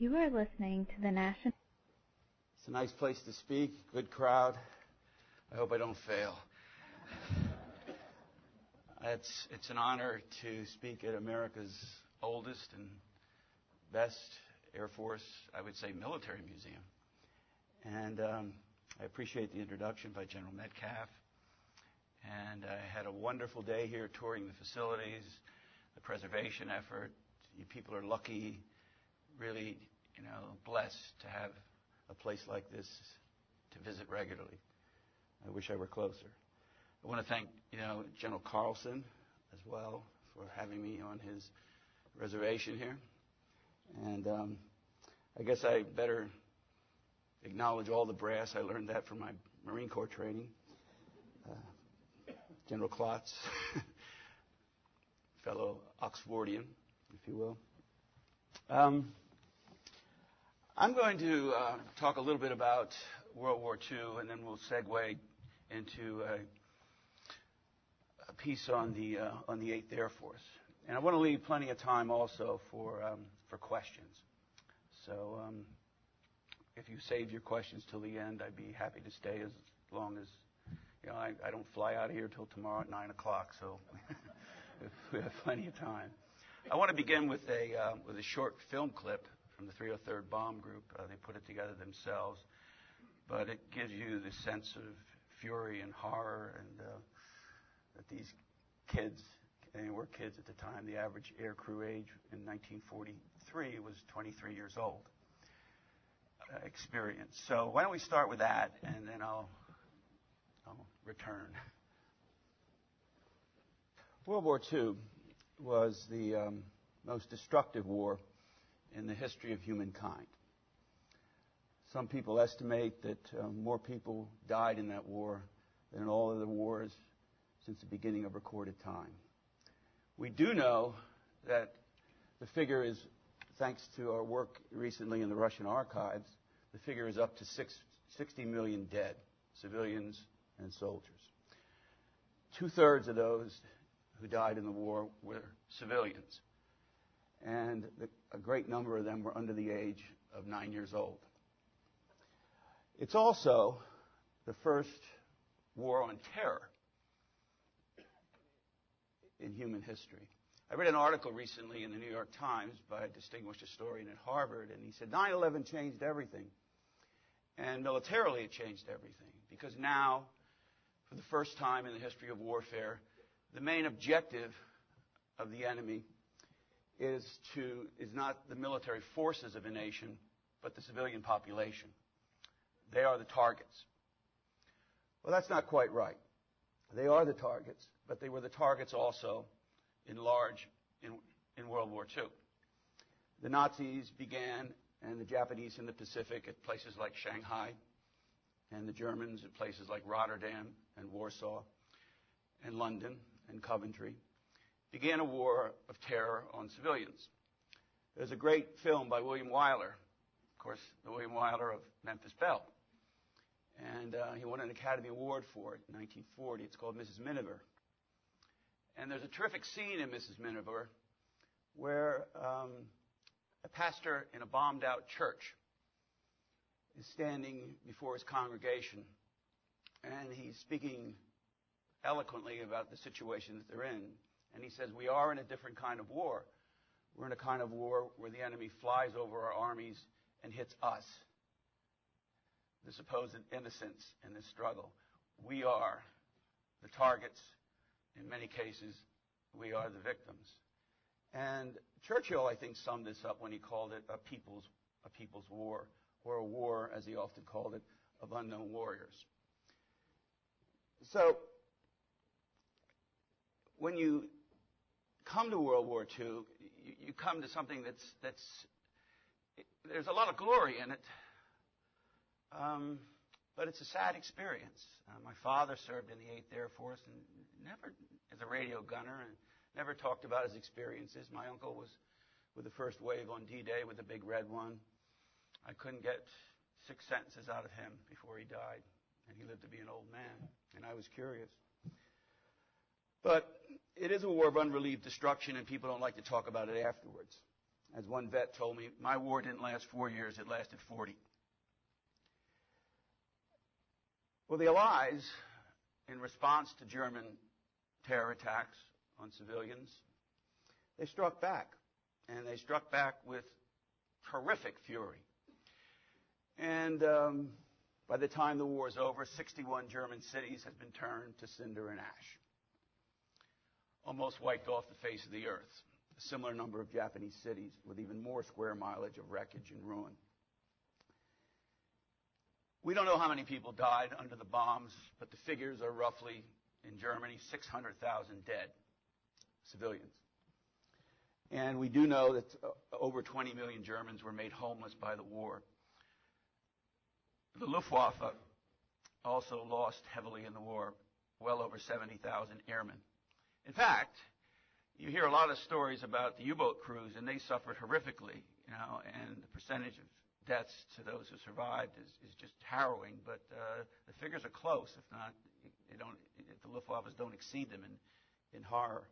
You are listening to the National... It's a nice place to speak, good crowd. I hope I don't fail. It's an honor to speak at America's oldest and best Air Force, I would say, military museum. And I appreciate the introduction by General Metcalf. And I had a wonderful day here touring the facilities, the preservation effort. You people are lucky, really, blessed to have a place like this to visit regularly. I wish I were closer. I want to thank, General Carlson as well for having me on his reservation here. And I guess I better acknowledge all the brass. I learned that from my Marine Corps training. General Klotz, fellow Oxfordian, if you will. I'm going to talk a little bit about World War II, and then we'll segue into a piece on the 8th Air Force. And I want to leave plenty of time also for questions. So if you save your questions till the end, I'd be happy to stay as long as, I don't fly out of here till tomorrow at 9 o'clock, so we have plenty of time. I want to begin with a short film clip from the 303rd Bomb Group. They put it together themselves, but it gives you the sense of fury and horror, and that these kids, and they were kids at the time, the average air crew age in 1943 was 23 years old. Experience. So why don't we start with that, and then I'll return. World War II was the most destructive war in the history of humankind. Some people estimate that more people died in that war than in all other wars since the beginning of recorded time. We do know that the figure is, thanks to our work recently in the Russian archives, the figure is up to 60 million dead, civilians and soldiers. 2/3 of those who died in the war were civilians, and a great number of them were under the age of 9 years old. It's also the first war on terror in human history. I read an article recently in the New York Times by a distinguished historian at Harvard, and he said 9/11 changed everything. And militarily it changed everything, because now, for the first time in the history of warfare, the main objective of the enemy is not the military forces of a nation, but the civilian population. They are the targets. Well, that's not quite right. They are the targets, but they were the targets also in World War II. The Nazis began, and the Japanese in the Pacific, at places like Shanghai, and the Germans at places like Rotterdam and Warsaw and London and Coventry, began a war of terror on civilians. There's a great film by William Wyler, of course, the William Wyler of Memphis Belle. And he won an Academy Award for it in 1940. It's called Mrs. Miniver. And there's a terrific scene in Mrs. Miniver where a pastor in a bombed-out church is standing before his congregation, and he's speaking eloquently about the situation that they're in. And he says, we are in a different kind of war. We're in a kind of war where the enemy flies over our armies and hits us, the supposed innocents in this struggle. We are the targets. In many cases, we are the victims. And Churchill, I think, summed this up when he called it a people's war, or a war, as he often called it, of unknown warriors. So, when you come to World War II, you come to something that's there's a lot of glory in it, but it's a sad experience. My father served in the 8th Air Force, and never as a radio gunner, and never talked about his experiences. My uncle was with the first wave on D-Day with the big red one. I couldn't get 6 sentences out of him before he died, and he lived to be an old man, and I was curious. But it is a war of unrelieved destruction, and people don't like to talk about it afterwards. As one vet told me, my war didn't last 4 years, it lasted 40. Well, the Allies, in response to German terror attacks on civilians, they struck back. And they struck back with terrific fury. And by the time the war is over, 61 German cities have been turned to cinder and ash, almost wiped off the face of the earth. A similar number of Japanese cities with even more square mileage of wreckage and ruin. We don't know how many people died under the bombs, but the figures are roughly, in Germany, 600,000 dead civilians. And we do know that over 20 million Germans were made homeless by the war. The Luftwaffe also lost heavily in the war, well over 70,000 airmen. In fact, you hear a lot of stories about the U-boat crews, and they suffered horrifically, and the percentage of deaths to those who survived is just harrowing. But the figures are close, if not, the Luftwaffe don't exceed them in horror.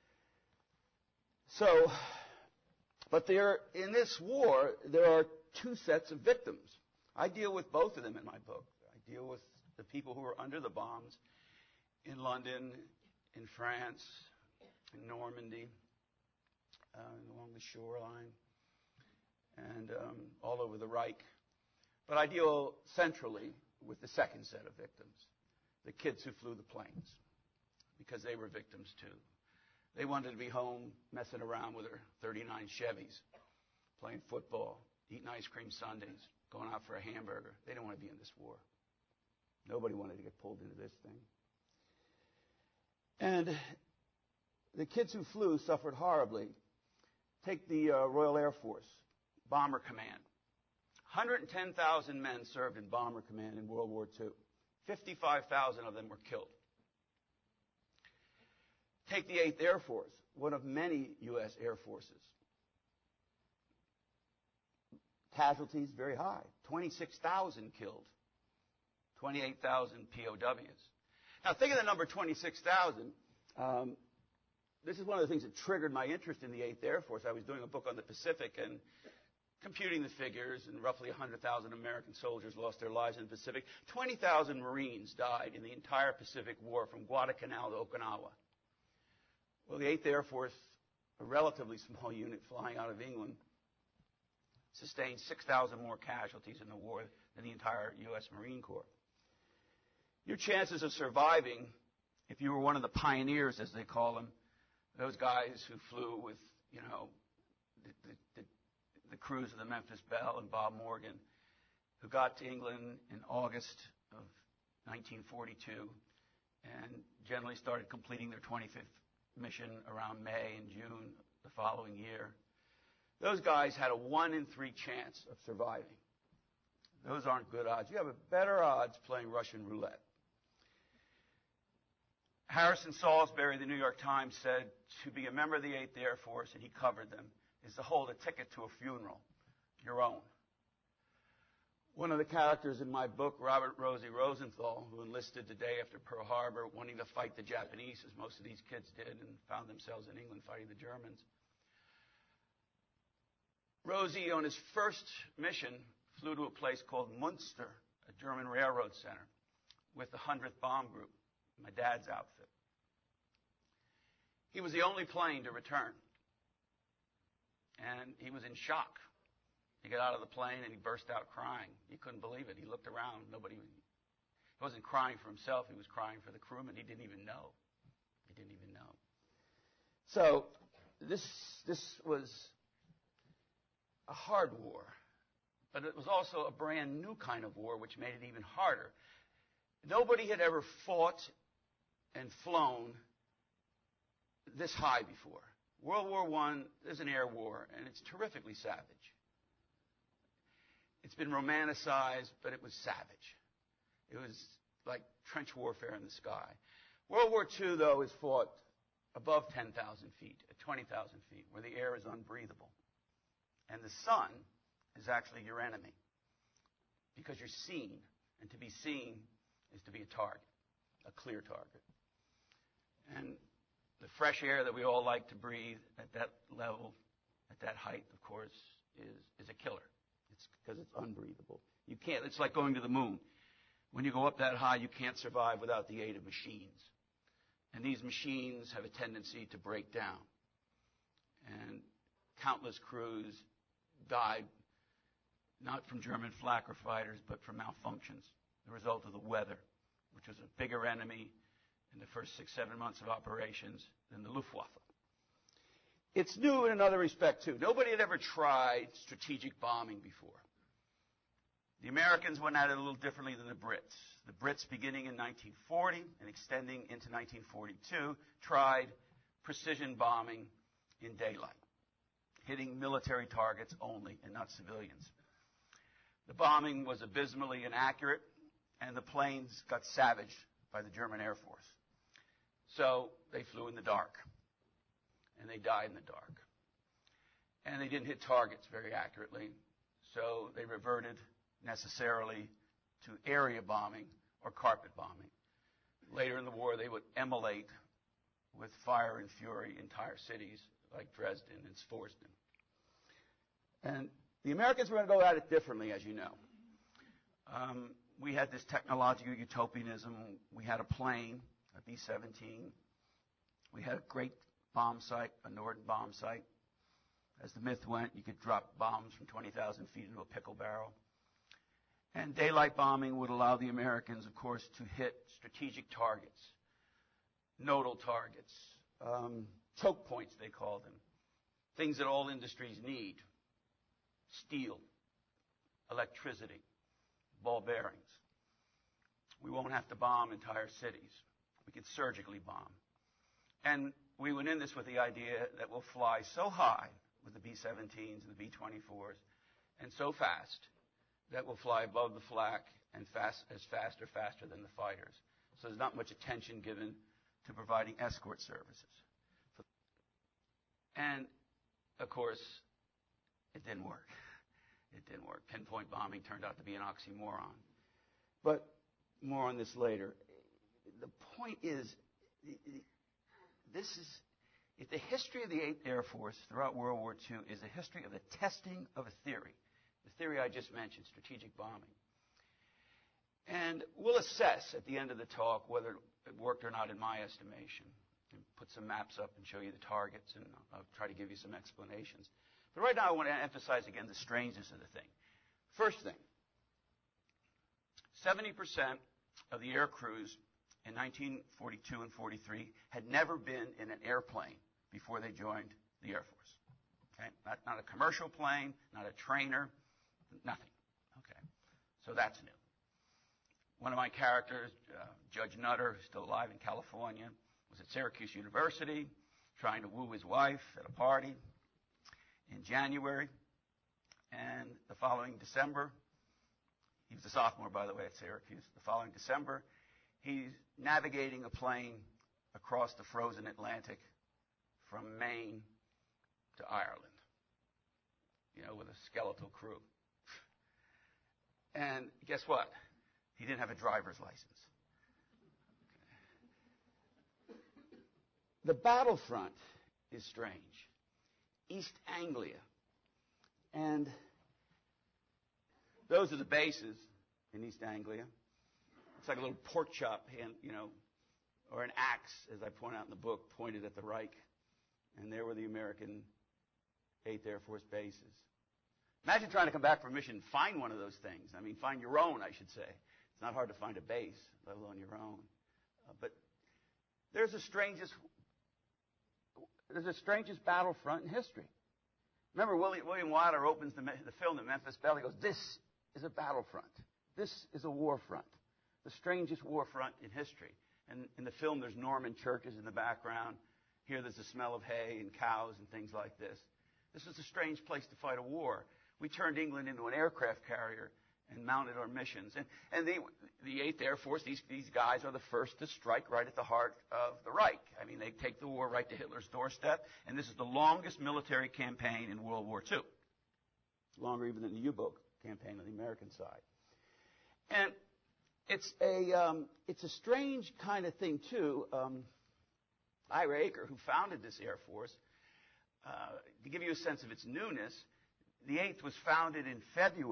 So, but in this war, there are two sets of victims. I deal with both of them in my book. I deal with the people who were under the bombs in London, in France, in Normandy, along the shoreline, and all over the Reich. But I deal centrally with the second set of victims, the kids who flew the planes, because they were victims too. They wanted to be home messing around with their 39 Chevys, playing football, eating ice cream sundaes, going out for a hamburger. They didn't want to be in this war. Nobody wanted to get pulled into this thing. And the kids who flew suffered horribly. Take the Royal Air Force, Bomber Command. 110,000 men served in Bomber Command in World War II. 55,000 of them were killed. Take the 8th Air Force, one of many U.S. Air Forces. Casualties very high, 26,000 killed, 28,000 POWs. Now think of the number 26,000. This is one of the things that triggered my interest in the 8th Air Force. I was doing a book on the Pacific and computing the figures, and roughly 100,000 American soldiers lost their lives in the Pacific. 20,000 Marines died in the entire Pacific War from Guadalcanal to Okinawa. Well, the 8th Air Force, a relatively small unit flying out of England, sustained 6,000 more casualties in the war than the entire U.S. Marine Corps. Your chances of surviving, if you were one of the pioneers, as they call them, those guys who flew with, the crews of the Memphis Belle and Bob Morgan, who got to England in August of 1942 and generally started completing their 25th mission around May and June the following year. Those guys had a 1 in 3 chance of surviving. Those aren't good odds. You have a better odds playing Russian roulette. Harrison Salisbury, the New York Times, said to be a member of the 8th Air Force, and he covered them, is to hold a ticket to a funeral, your own. One of the characters in my book, Robert Rosie Rosenthal, who enlisted the day after Pearl Harbor, wanting to fight the Japanese, as most of these kids did, and found themselves in England fighting the Germans. Rosie, on his first mission, flew to a place called Munster, a German railroad center, with the 100th Bomb Group, my dad's outfit. He was the only plane to return. And he was in shock. He got out of the plane and he burst out crying. He couldn't believe it. He looked around. He wasn't crying for himself. He was crying for the crewmen. He didn't even know. So this was a hard war. But it was also a brand new kind of war, which made it even harder. Nobody had ever fought and flown this high before. World War I is an air war, and it's terrifically savage. It's been romanticized, but it was savage. It was like trench warfare in the sky. World War II, though, is fought above 10,000 feet, at 20,000 feet, where the air is unbreathable. And the sun is actually your enemy, because you're seen, and to be seen is to be a target, a clear target. And the fresh air that we all like to breathe at that level at that height, of course, is a killer. It's because it's unbreathable. You can't. It's like going to the moon. When you go up that high, you can't survive without the aid of machines. And these machines have a tendency to break down. And countless crews died not from German Flak fighters, but from malfunctions, the result of the weather, which was a bigger enemy in the first 6-7 months of operations than the Luftwaffe. It's new in another respect, too. Nobody had ever tried strategic bombing before. The Americans went at it a little differently than the Brits. The Brits, beginning in 1940 and extending into 1942, tried precision bombing in daylight, hitting military targets only and not civilians. The bombing was abysmally inaccurate, and the planes got savaged by the German Air Force. So they flew in the dark, and they died in the dark. And they didn't hit targets very accurately, so they reverted necessarily to area bombing or carpet bombing. Later in the war, they would immolate with fire and fury entire cities like Dresden and Sforzden. And the Americans were going to go at it differently, as you know. We had this technological utopianism. We had a plane, a B-17. We had a great bomb site, a Norden bomb site. As the myth went, you could drop bombs from 20,000 feet into a pickle barrel. And daylight bombing would allow the Americans, of course, to hit strategic targets, nodal targets, choke points, they call them, things that all industries need: steel, electricity, ball bearings. We won't have to bomb entire cities. We can surgically bomb. And we went in this with the idea that we'll fly so high with the B-17s and the B-24s and so fast that will fly above the flak and faster than the fighters. So there's not much attention given to providing escort services. And, of course, it didn't work. It didn't work. Pinpoint bombing turned out to be an oxymoron. But more on this later. The point is, the history of the 8th Air Force throughout World War II is a history of the testing of a theory. The theory I just mentioned, strategic bombing. And we'll assess at the end of the talk whether it worked or not in my estimation. And put some maps up and show you the targets, and I'll try to give you some explanations. But right now I want to emphasize again the strangeness of the thing. First thing, 70% of the air crews in 1942 and 43 had never been in an airplane before they joined the Air Force. Okay? Not a commercial plane, not a trainer, nothing. Okay? So that's new. One of my characters, Judge Nutter, who's still alive in California, was at Syracuse University trying to woo his wife at a party in January. And the following December, he was a sophomore, by the way, at Syracuse. The following December, he's navigating a plane across the frozen Atlantic from Maine to Ireland, with a skeletal crew. And guess what? He didn't have a driver's license. Okay. The battlefront is strange. East Anglia. And those are the bases in East Anglia. It's like a little pork chop, or an axe, as I point out in the book, pointed at the Reich. And there were the American 8th Air Force bases. Imagine trying to come back from a mission and find one of those things. I mean, find your own, I should say. It's not hard to find a base, let alone your own. But there's the strangest battlefront in history. Remember, William Wyler opens the film, The Memphis Belle. He goes, "This is a battlefront. This is a war front. The strangest war front in history." And in the film, there's Norman churches in the background. Here, there's the smell of hay and cows and things like this. This is a strange place to fight a war. We turned England into an aircraft carrier and mounted our missions. And the 8th Air Force, these guys are the first to strike right at the heart of the Reich. I mean, they take the war right to Hitler's doorstep, and this is the longest military campaign in World War II. Longer even than the U-boat campaign on the American side. And it's a strange kind of thing, too. Ira Eaker, who founded this Air Force, To give you a sense of its newness, the 8th was founded in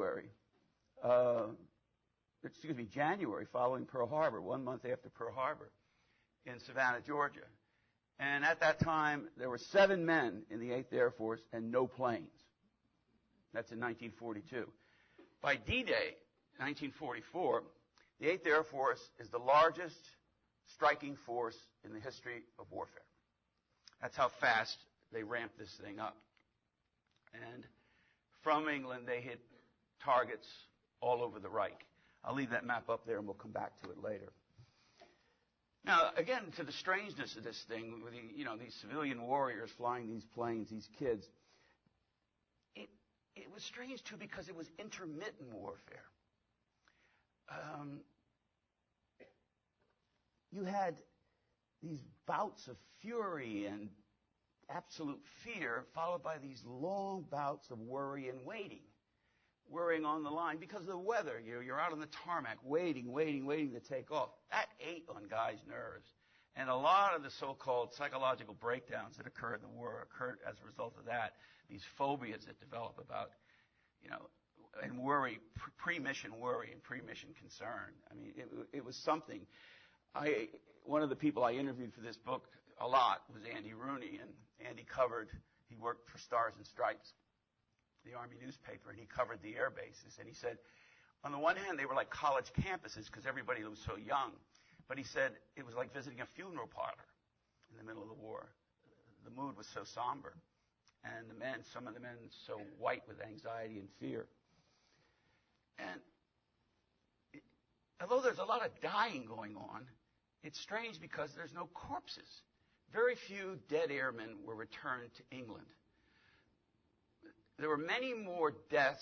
January, following Pearl Harbor, 1 month after Pearl Harbor, in Savannah, Georgia. And at that time, there were 7 men in the 8th Air Force and no planes. That's in 1942. By D-Day, 1944, the 8th Air Force is the largest striking force in the history of warfare. That's how fast they ramped this thing up. And from England, they hit targets all over the Reich. I'll leave that map up there, and we'll come back to it later. Now, again, to the strangeness of this thing, with these civilian warriors flying these planes, these kids, it was strange, too, because it was intermittent warfare. You had these bouts of fury and absolute fear, followed by these long bouts of worry and waiting. Worrying on the line because of the weather. You're out on the tarmac waiting to take off. That ate on guys' nerves. And a lot of the so-called psychological breakdowns that occur in the war occurred as a result of that. These phobias that develop about, and worry, pre-mission worry and pre-mission concern. I mean, it was something. One of the people I interviewed for this book a lot was Andy Rooney, and Andy he worked for Stars and Stripes, the Army newspaper, and he covered the air bases. And he said, on the one hand, they were like college campuses because everybody was so young. But he said it was like visiting a funeral parlor in the middle of the war. The mood was so somber. And some of the men so white with anxiety and fear. And although there's a lot of dying going on, it's strange because there's no corpses. Very few dead airmen were returned to England. There were many more deaths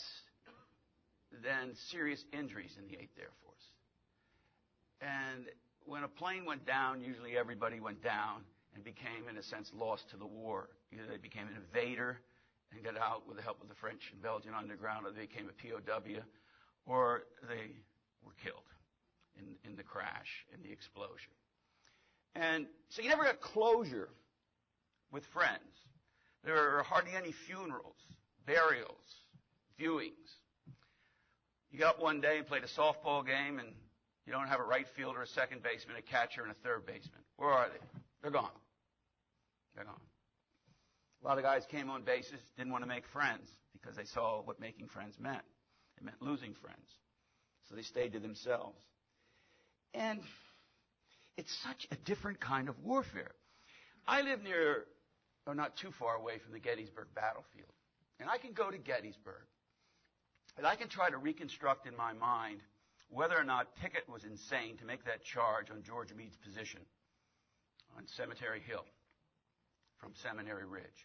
than serious injuries in the 8th Air Force. And when a plane went down, usually everybody went down and became, in a sense, lost to the war. Either they became an invader and got out with the help of the French and Belgian underground, or they became a POW, or they were killed in the crash, in the explosion. And so you never got closure with friends. There were hardly any funerals, burials, viewings. You got up one day and played a softball game, and you don't have a right fielder, a second baseman, a catcher, and a third baseman. Where are they? They're gone. They're gone. A lot of guys came on bases, didn't want to make friends because they saw what making friends meant. It meant losing friends. So they stayed to themselves. And it's such a different kind of warfare. I live not too far away from the Gettysburg battlefield. And I can go to Gettysburg, and I can try to reconstruct in my mind whether or not Pickett was insane to make that charge on George Meade's position on Cemetery Hill from Seminary Ridge.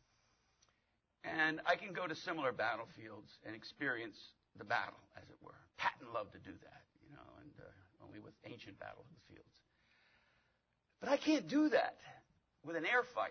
And I can go to similar battlefields and experience the battle, as it were. Patton loved to do that, and only with ancient battlefields. But I can't do that with an air fight.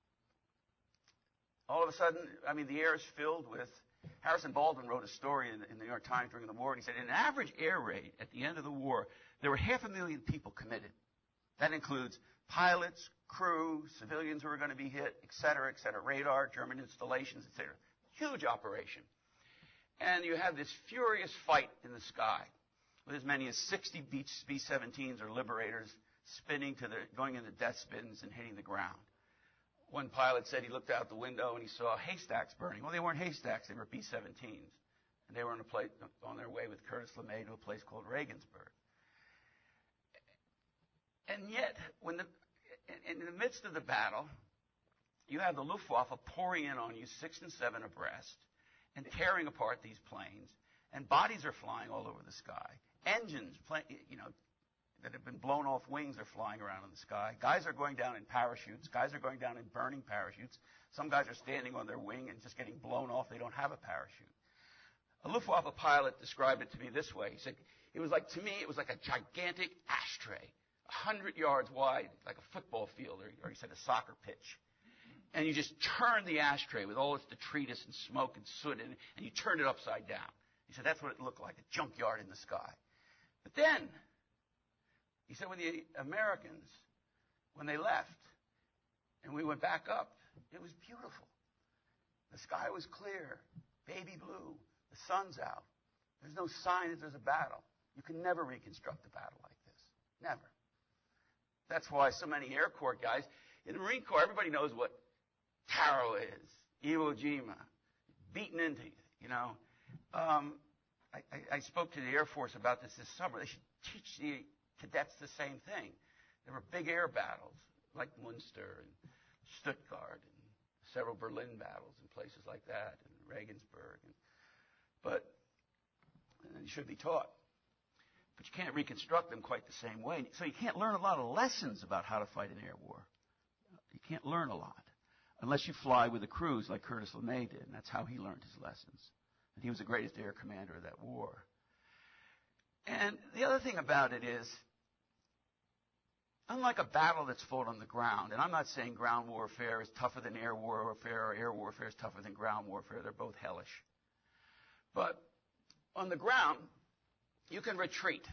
All of a sudden, the air is filled with... Harrison Baldwin wrote a story in the New York Times during the war, and he said, in an average air raid at the end of the war, there were 500,000 people committed. That includes pilots, crew, civilians who were going to be hit, et cetera, radar, German installations, et cetera. Huge operation. And you have this furious fight in the sky with as many as 60 B-17s or Liberators going into death spins and hitting the ground. One pilot said he looked out the window and he saw haystacks burning. Well, they weren't haystacks, they were B-17s. And they were on their way with Curtis LeMay to a place called Regensburg. And yet, in the midst of the battle, you have the Luftwaffe pouring in on you 6 and 7 abreast and tearing apart these planes. And bodies are flying all over the sky. Engines, that have been blown off wings are flying around in the sky. Guys are going down in parachutes. Guys are going down in burning parachutes. Some guys are standing on their wing and just getting blown off. They don't have a parachute. A Luftwaffe pilot described it to me this way. He said, it was like a gigantic ashtray, 100 yards wide, like a football field, or he said a soccer pitch. And you just turn the ashtray with all its detritus and smoke and soot in it, and you turn it upside down. He said that's what it looked like, a junkyard in the sky. But then, he said when the Americans, when they left, and we went back up, it was beautiful. The sky was clear, baby blue, the sun's out. There's no sign that there's a battle. You can never reconstruct a battle like this. Never. That's why so many Air Corps guys, in the Marine Corps, everybody knows what Taro is, Iwo Jima, beaten into you, you know. I spoke to the Air Force about this summer. They should teach the cadets the same thing. There were big air battles, like Munster and Stuttgart and several Berlin battles and places like that, and Regensburg. But you should be taught. But you can't reconstruct them quite the same way. So you can't learn a lot of lessons about how to fight an air war. You can't learn a lot unless you fly with a cruise like Curtis LeMay did, and that's how he learned his lessons. And he was the greatest air commander of that war. And the other thing about it is, unlike a battle that's fought on the ground, and I'm not saying ground warfare is tougher than air warfare or air warfare is tougher than ground warfare. They're both hellish. But on the ground, you can retreat,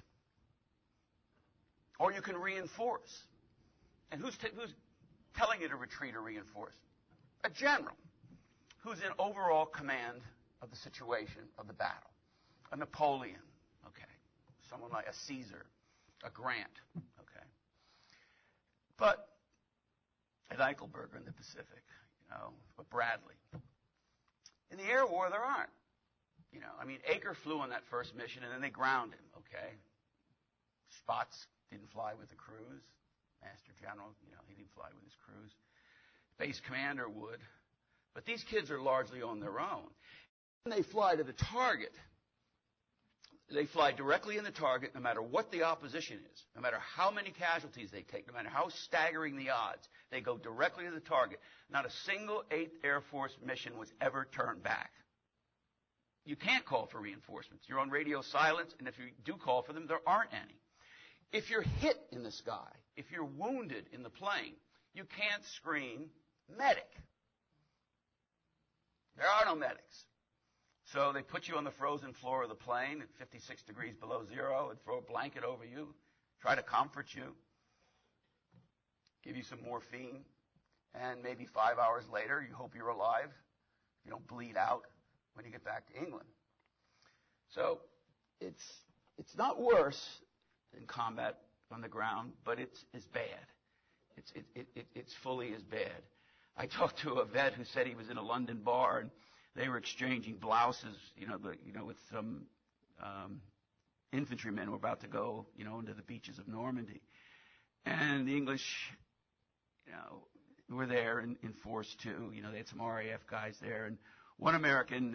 or you can reinforce. And who's telling you to retreat or reinforce? A general who's in overall command of the situation, of the battle. A Napoleon, okay. Someone like a Caesar, a Grant, okay. But at Eichelberger in the Pacific, a Bradley. In the air war, there aren't. Acre flew on that first mission, and then they ground him, okay? Spots didn't fly with the crews. Master General, he didn't fly with his crews. Base commander would. But these kids are largely on their own. When they fly to the target, they fly directly in the target no matter what the opposition is, no matter how many casualties they take, no matter how staggering the odds. They go directly to the target. Not a single 8th Air Force mission was ever turned back. You can't call for reinforcements. You're on radio silence, and if you do call for them, there aren't any. If you're hit in the sky, if you're wounded in the plane, you can't scream, medic. There are no medics. So they put you on the frozen floor of the plane at 56 degrees below zero and throw a blanket over you, try to comfort you, give you some morphine, and maybe 5 hours later, you hope you're alive. You don't bleed out when you get back to England. So it's not worse in combat on the ground, but it's as bad. It's fully as bad. I talked to a vet who said he was in a London bar and they were exchanging blouses, with some infantrymen who were about to go, into the beaches of Normandy, and the English, were there in force too. They had some RAF guys there, and one American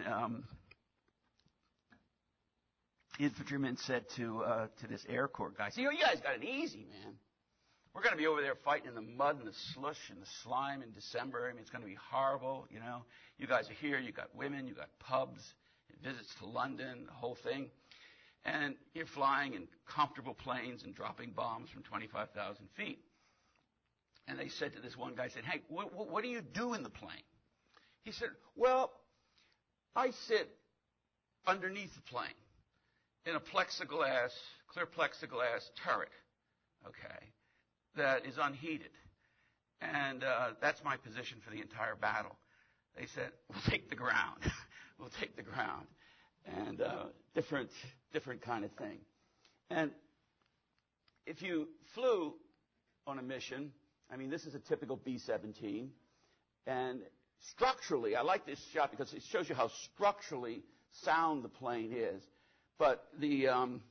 infantryman said to this Air Corps guy, "You guys got it easy, man. We're going to be over there fighting in the mud and the slush and the slime in December. It's going to be horrible, You guys are here. You got women. You got pubs, visits to London, the whole thing. And you're flying in comfortable planes and dropping bombs from 25,000 feet." And they said to this one guy, "Hey, what do you do in the plane?" He said, "Well, I sit underneath the plane in a clear plexiglass turret, okay, that is unheated. And that's my position for the entire battle." They said, "We'll take the ground." We'll take the ground. And different kind of thing. And if you flew on a mission, this is a typical B-17. And structurally, I like this shot because it shows you how structurally sound the plane is. But the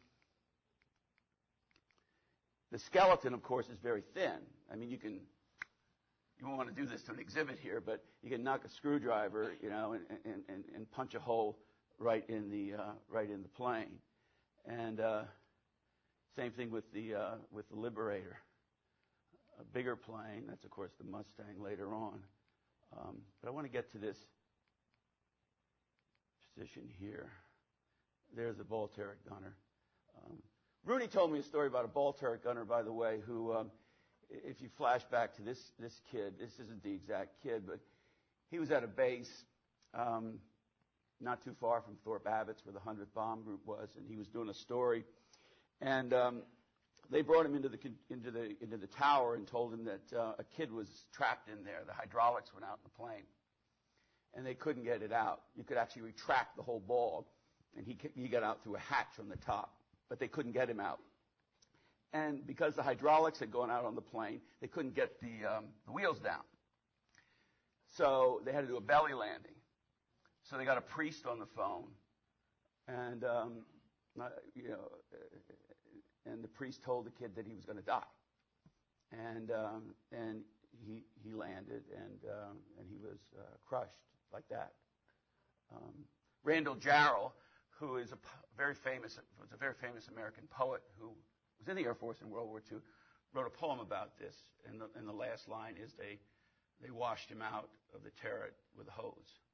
skeleton, of course, is very thin. You won't want to do this to an exhibit here, but you can knock a screwdriver, and punch a hole right in the plane. And same thing with the Liberator, a bigger plane. That's of course the Mustang later on. But I want to get to this position here. There's a ball turret gunner. Rooney told me a story about a ball turret gunner, by the way, who, if you flash back to this kid, this isn't the exact kid, but he was at a base not too far from Thorpe Abbotts, where the 100th Bomb Group was, and he was doing a story. And they brought him into the tower and told him that a kid was trapped in there. The hydraulics went out in the plane. and they couldn't get it out. You could actually retract the whole ball, and he got out through a hatch on the top, but they couldn't get him out. And because the hydraulics had gone out on the plane, they couldn't get the wheels down. So they had to do a belly landing. So they got a priest on the phone, and and the priest told the kid that he was going to die. And he landed, and he was crushed like that. Randall Jarrell, who is a very famous American poet who was in the Air Force in World War II, wrote a poem about this. And the last line is they washed him out of the turret with a hose.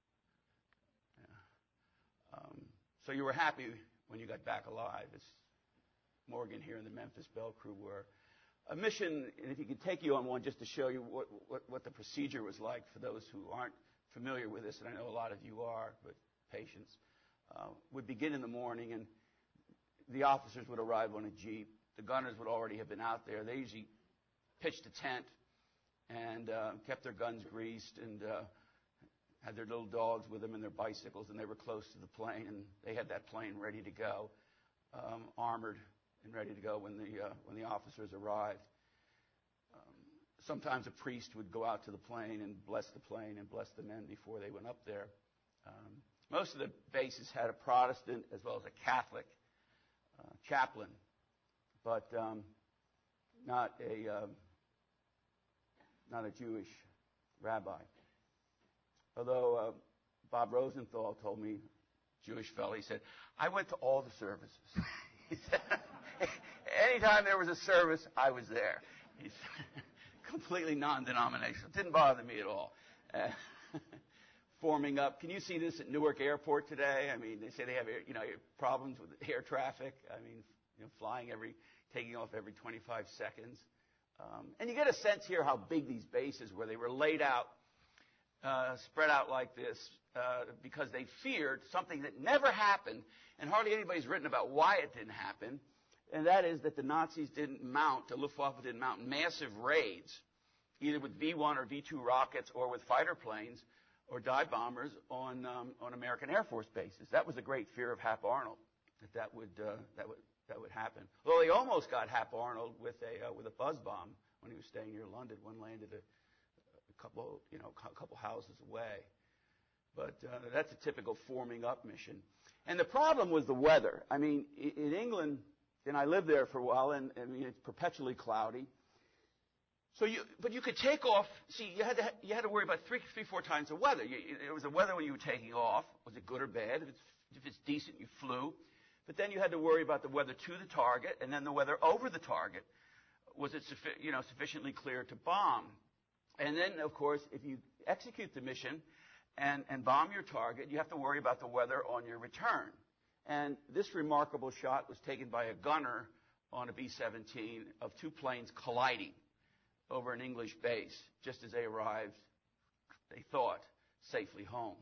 Yeah. So you were happy when you got back alive, as Morgan here and the Memphis Bell crew were. A mission, and if you could take you on one just to show you what the procedure was like for those who aren't familiar with this, and I know a lot of you are, but patience, would begin in the morning, and the officers would arrive on a Jeep. The gunners would already have been out there. They usually pitched a tent and kept their guns greased and had their little dogs with them and their bicycles, and they were close to the plane, and they had that plane ready to go, armored and ready to go when the officers arrived. Sometimes a priest would go out to the plane and bless the plane and bless the men before they went up there. Most of the bases had a Protestant as well as a Catholic chaplain, but not a Jewish rabbi. Although Bob Rosenthal told me, Jewish fellow, he said, I went to all the services. He said, anytime there was a service, I was there. He's completely non-denominational. Didn't bother me at all. Forming up. Can you see this at Newark Airport today? I mean, they say they have problems with air traffic. I mean, taking off every 25 seconds. And you get a sense here how big these bases were. They were laid out, spread out like this, because they feared something that never happened, and hardly anybody's written about why it didn't happen, and that is that the Nazis the Luftwaffe didn't mount massive raids, either with V-1 or V-2 rockets or with fighter planes or dive bombers on American Air Force bases. That was a great fear of Hap Arnold, that would happen. Well, they almost got Hap Arnold with a buzz bomb when he was staying near London. One landed a couple houses away. But that's a typical forming up mission. And the problem was the weather. I mean, in England, and I lived there for a while, and I mean, it's perpetually cloudy. But you could take off. See, you had to worry about three, 4 times the weather. It was the weather when you were taking off. Was it good or bad? If it's decent, you flew. But then you had to worry about the weather to the target, and then the weather over the target. Was it sufficiently clear to bomb? And then, of course, if you execute the mission and bomb your target, you have to worry about the weather on your return. And this remarkable shot was taken by a gunner on a B-17 of 2 planes colliding over an English base just as they arrived, they thought, safely home.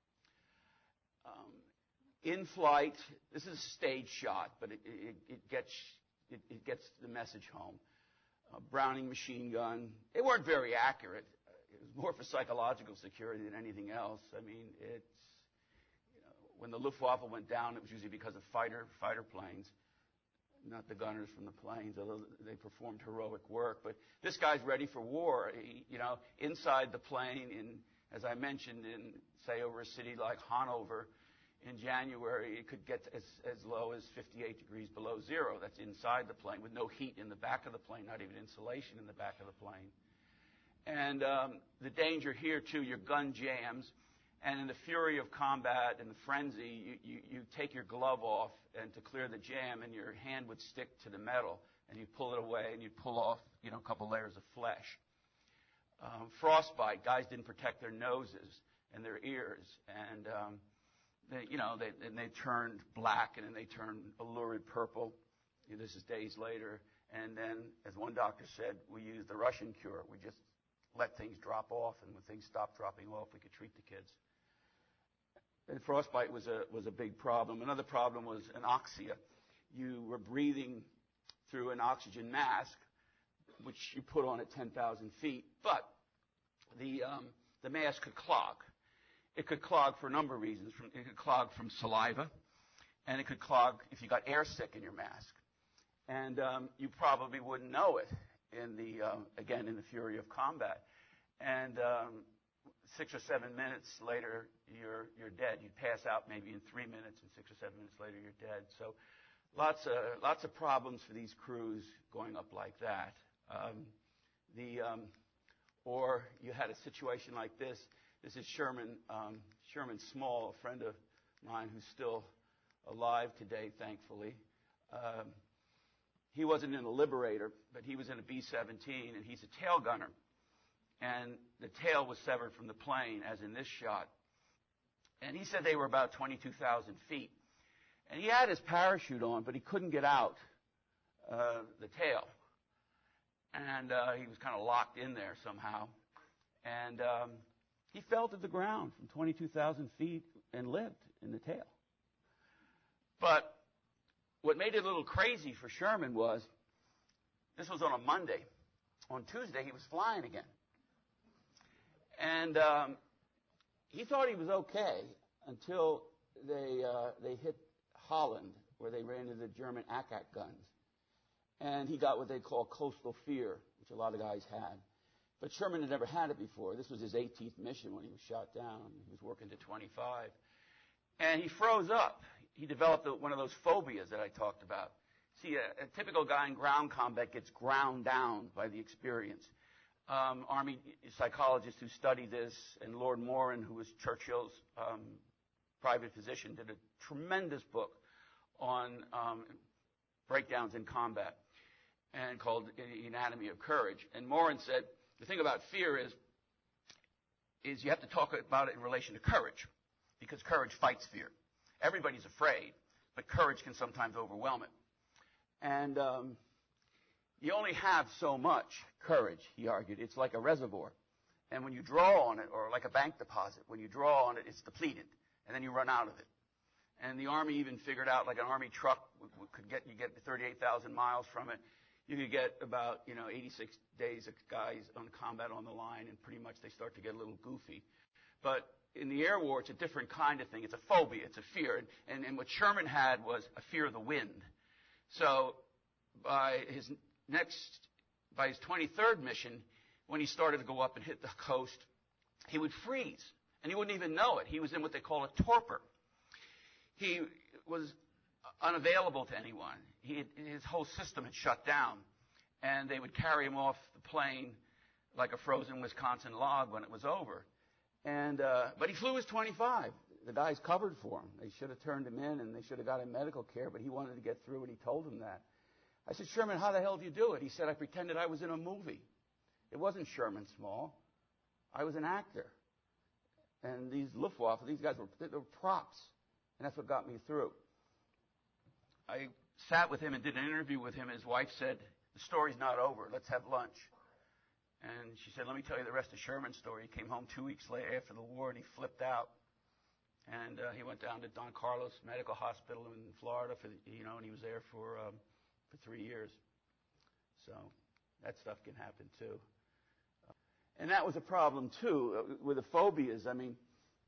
In flight, this is a stage shot, but it gets the message home. Browning machine gun. They weren't very accurate. It was more for psychological security than anything else. I mean, when the Luftwaffe went down, it was usually because of fighter planes, not the gunners from the planes, although they performed heroic work. But this guy's ready for war. Inside the plane, as I mentioned, say over a city like Hanover, in January, it could get as low as 58 degrees below zero. That's inside the plane with no heat in the back of the plane, not even insulation in the back of the plane. And the danger here, too, your gun jams. And in the fury of combat and the frenzy, you take your glove off and to clear the jam, and your hand would stick to the metal. And you'd pull it away, and you'd pull off a couple layers of flesh. Frostbite. Guys didn't protect their noses and their ears. And they turned black, and then they turned a lurid purple. This is days later. And then, as one doctor said, we used the Russian cure. We just let things drop off, and when things stopped dropping off, we could treat the kids. And frostbite was a big problem. Another problem was anoxia. You were breathing through an oxygen mask, which you put on at 10,000 feet, but the mask could clog. It could clog for a number of reasons. It could clog from saliva, and it could clog if you got air sick in your mask. And you probably wouldn't know it in the fury of combat. And 6 or 7 minutes later, you're dead. You'd pass out maybe in 3 minutes, and 6 or 7 minutes later, you're dead. So lots of problems for these crews going up like that. Or you had a situation like this. This is Sherman Small, a friend of mine who's still alive today, thankfully. He wasn't in a Liberator, but he was in a B-17, and he's a tail gunner. And the tail was severed from the plane, as in this shot. And he said they were about 22,000 feet. And he had his parachute on, but he couldn't get out the tail. And he was kind of locked in there somehow. And he fell to the ground from 22,000 feet and lived in the tail. But what made it a little crazy for Sherman was, this was on a Monday. On Tuesday, he was flying again. And he thought he was okay until they hit Holland, where they ran into the German Ack guns. And he got what they call coastal fear, which a lot of guys had. But Sherman had never had it before. This was his 18th mission when he was shot down. He was working to 25. And he froze up. He developed one of those phobias that I talked about. See, a typical guy in ground combat gets ground down by the experience. Army psychologists who study this, and Lord Moran, who was Churchill's private physician, did a tremendous book on breakdowns in combat, and called The Anatomy of Courage. And Moran said, the thing about fear is you have to talk about it in relation to courage, because courage fights fear. Everybody's afraid, but courage can sometimes overwhelm it. And you only have so much courage, he argued. It's like a reservoir. And when you draw on it, or like a bank deposit, when you draw on it, it's depleted. And then you run out of it. And the Army even figured out, like an Army truck you get 38,000 miles from it. You could get about, 86 days of guys on combat on the line, and pretty much they start to get a little goofy. But in the air war, it's a different kind of thing. It's a phobia. It's a fear. And what Sherman had was a fear of the wind. So by his 23rd mission, when he started to go up and hit the coast, he would freeze. And he wouldn't even know it. He was in what they call a torpor. He was unavailable to anyone. His whole system had shut down. And they would carry him off the plane like a frozen Wisconsin log when it was over. But he flew his 25. The guys covered for him. They should have turned him in, and they should have got him medical care, but he wanted to get through, and he told them that. I said, Sherman, how the hell do you do it? He said, I pretended I was in a movie. It wasn't Sherman Small. I was an actor. And these Luftwaffe, these guys were props. And that's what got me through. I sat with him and did an interview with him. His wife said, the story's not over. Let's have lunch. And she said, let me tell you the rest of Sherman's story. He came home 2 weeks later after the war, and he flipped out. And he went down to Don Carlos Medical Hospital in Florida, and he was there for 3 years. So that stuff can happen, too. And that was a problem, too, with the phobias. I mean,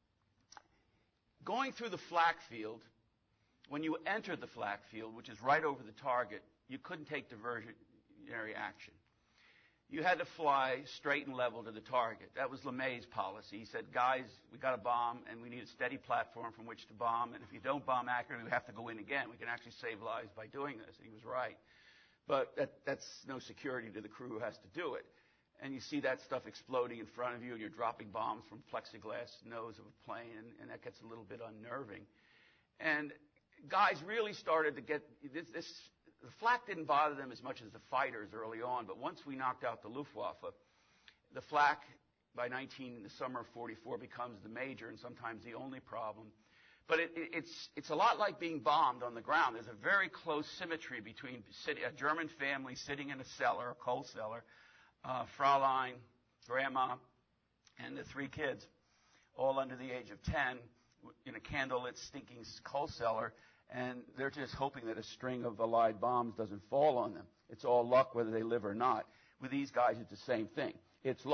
going through the flak field, when you entered the flak field, which is right over the target, you couldn't take diversionary action. You had to fly straight and level to the target. That was LeMay's policy. He said, guys, we got a bomb, and we need a steady platform from which to bomb. And if you don't bomb accurately, we have to go in again. We can actually save lives by doing this. And he was right. But that's no security to the crew who has to do it. And you see that stuff exploding in front of you, and you're dropping bombs from plexiglass nose of a plane, and that gets a little bit unnerving. And guys really started to get this. The flak didn't bother them as much as the fighters early on, but once we knocked out the Luftwaffe, the flak by the summer of 44 becomes the major and sometimes the only problem. But it's a lot like being bombed on the ground. There's a very close symmetry between a German family sitting in a cellar, a coal cellar, Fraulein, Grandma, and the 3 kids, all under the age of 10, in a candlelit, stinking coal cellar, and they're just hoping that a string of Allied bombs doesn't fall on them. It's all luck whether they live or not. With these guys, it's the same thing. It's luck.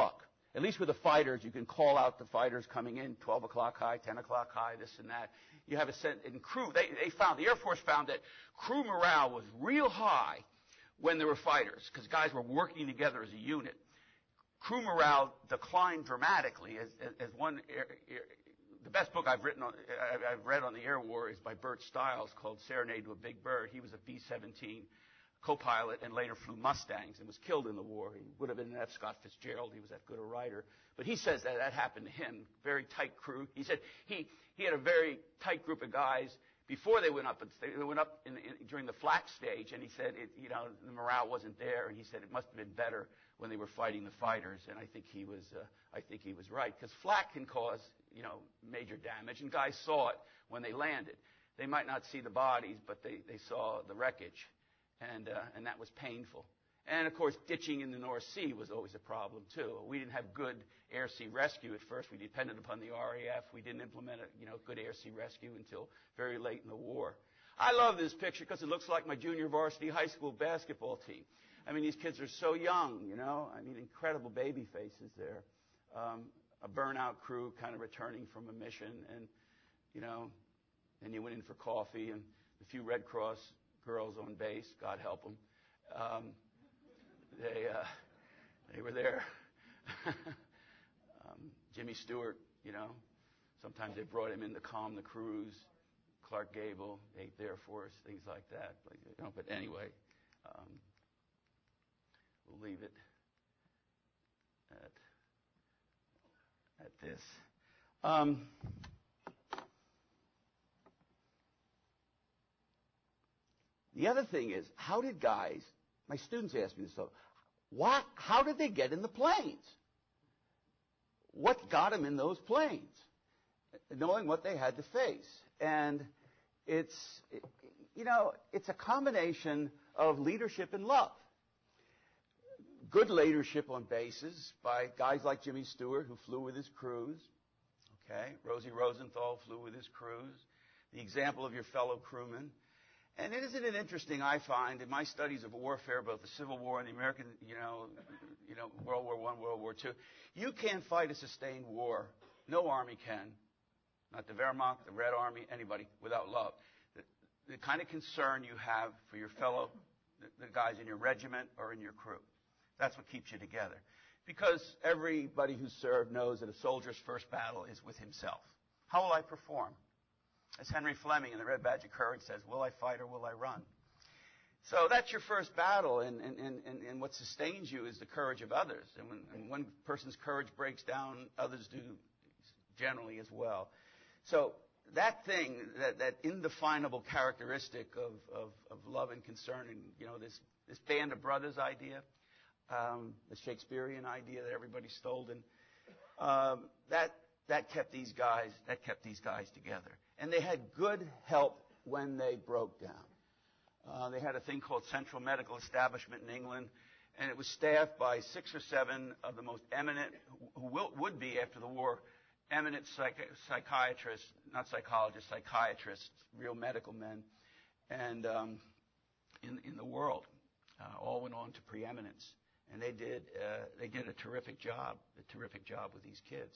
At least with the fighters, you can call out the fighters coming in, 12 o'clock high, 10 o'clock high, this and that. You have a sense, in crew, the Air Force found that crew morale was real high when there were fighters, because guys were working together as a unit. Crew morale declined dramatically as one, the best book I've read on the air war is by Bert Stiles called Serenade to a Big Bird. He was a B-17 co-pilot and later flew Mustangs and was killed in the war. He would have been an F. Scott Fitzgerald. He was that good a writer. But he says that happened to him. Very tight crew. He said he had a very tight group of guys before they went up. They went up during the flak stage, and he said the morale wasn't there. And he said it must have been better when they were fighting the fighters. And I think he was right, because flak can cause major damage, and guys saw it when they landed. They might not see the bodies, but they saw the wreckage. And that was painful. And, of course, ditching in the North Sea was always a problem, too. We didn't have good air-sea rescue at first. We depended upon the RAF. We didn't implement good air-sea rescue until very late in the war. I love this picture because it looks like my junior varsity high school basketball team. I mean, these kids are so young, I mean, incredible baby faces there. A burnout crew kind of returning from a mission, and, then you went in for coffee, and a few Red Cross girls on base, God help them. They were there. Jimmy Stewart, sometimes they brought him in to calm the crews. Clark Gable, 8th Air Force, things like that. But anyway, we'll leave it at this. The other thing is, how did guys, my students ask me this, how did they get in the planes? What got them in those planes? Knowing what they had to face. And it's a combination of leadership and love. Good leadership on bases by guys like Jimmy Stewart, who flew with his crews. Okay, Rosie Rosenthal flew with his crews. The example of your fellow crewmen. And isn't it interesting, I find, in my studies of warfare, both the Civil War and the American, World War I, World War II, you can't fight a sustained war. No army can. Not the Wehrmacht, the Red Army, anybody, without love. The kind of concern you have for your fellow, the guys in your regiment or in your crew. That's what keeps you together. Because everybody who served knows that a soldier's first battle is with himself. How will I perform? As Henry Fleming in The Red Badge of Courage says, will I fight or will I run? So that's your first battle, and what sustains you is the courage of others. And when one person's courage breaks down, others do generally as well. So that thing, that indefinable characteristic of love and concern, and this band of brothers idea, the Shakespearean idea that everybody stole, and that kept these guys together. And they had good help when they broke down. They had a thing called Central Medical Establishment in England, and it was staffed by 6 or 7 of the most eminent, who would be after the war, eminent psychiatrists, not psychologists, psychiatrists, real medical men, and in the world, all went on to preeminence, and they did a terrific job with these kids.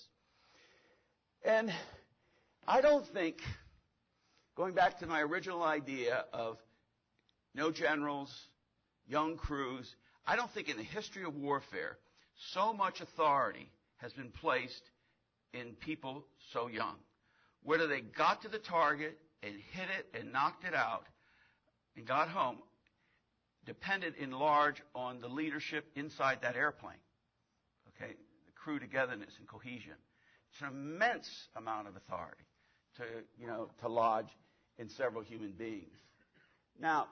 And I don't think, going back to my original idea of no generals, young crews, I don't think in the history of warfare so much authority has been placed in people so young. Whether they got to the target and hit it and knocked it out and got home depended in large on the leadership inside that airplane. Okay, the crew togetherness and cohesion. It's an immense amount of authority to lodge in several human beings. Now,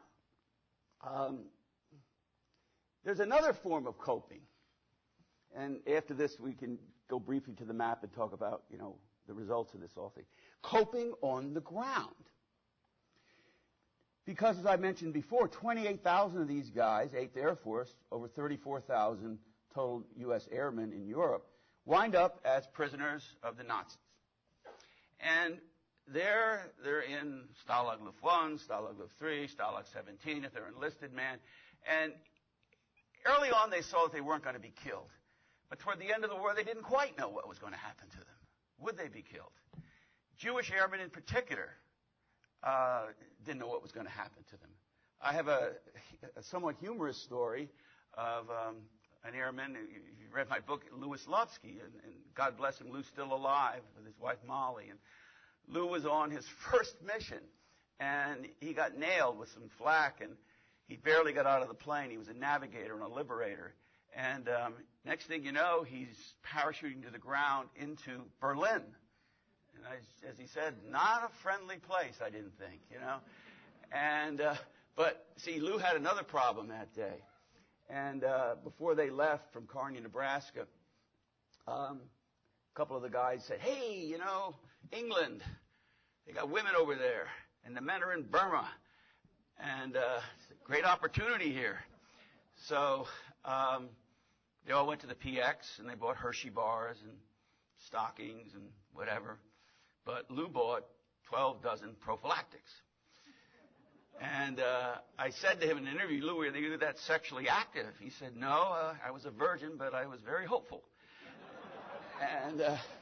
there's another form of coping. And after this, we can go briefly to the map and talk about, the results of this whole thing. Coping on the ground. Because, as I mentioned before, 28,000 of these guys, 8th Air Force, over 34,000 total U.S. airmen in Europe, wind up as prisoners of the Nazis. And they're in Stalag Luft 1, Stalag Luft 3, Stalag 17, if they're enlisted men. And early on, they saw that they weren't going to be killed. But toward the end of the war, they didn't quite know what was going to happen to them. Would they be killed? Jewish airmen in particular didn't know what was going to happen to them. I have a somewhat humorous story of an airman. If you read my book, Louis Lovsky, and God bless him, Lou's still alive with his wife Molly. And Lou was on his first mission, and he got nailed with some flak, and he barely got out of the plane. He was a navigator and a liberator. And next thing you know, he's parachuting to the ground into Berlin. And as he said, not a friendly place, I didn't think, you know. And but see, Lou had another problem that day. And before they left from Kearney, Nebraska, a couple of the guys said, "Hey, you know, England, they got women over there, and the men are in Burma, and it's a great opportunity here." So they all went to the PX, and they bought Hershey bars and stockings and whatever. But Lou bought 12 dozen prophylactics. And I said to him in an interview, "Lou, were you that sexually active?" He said, "No, I was a virgin, but I was very hopeful." And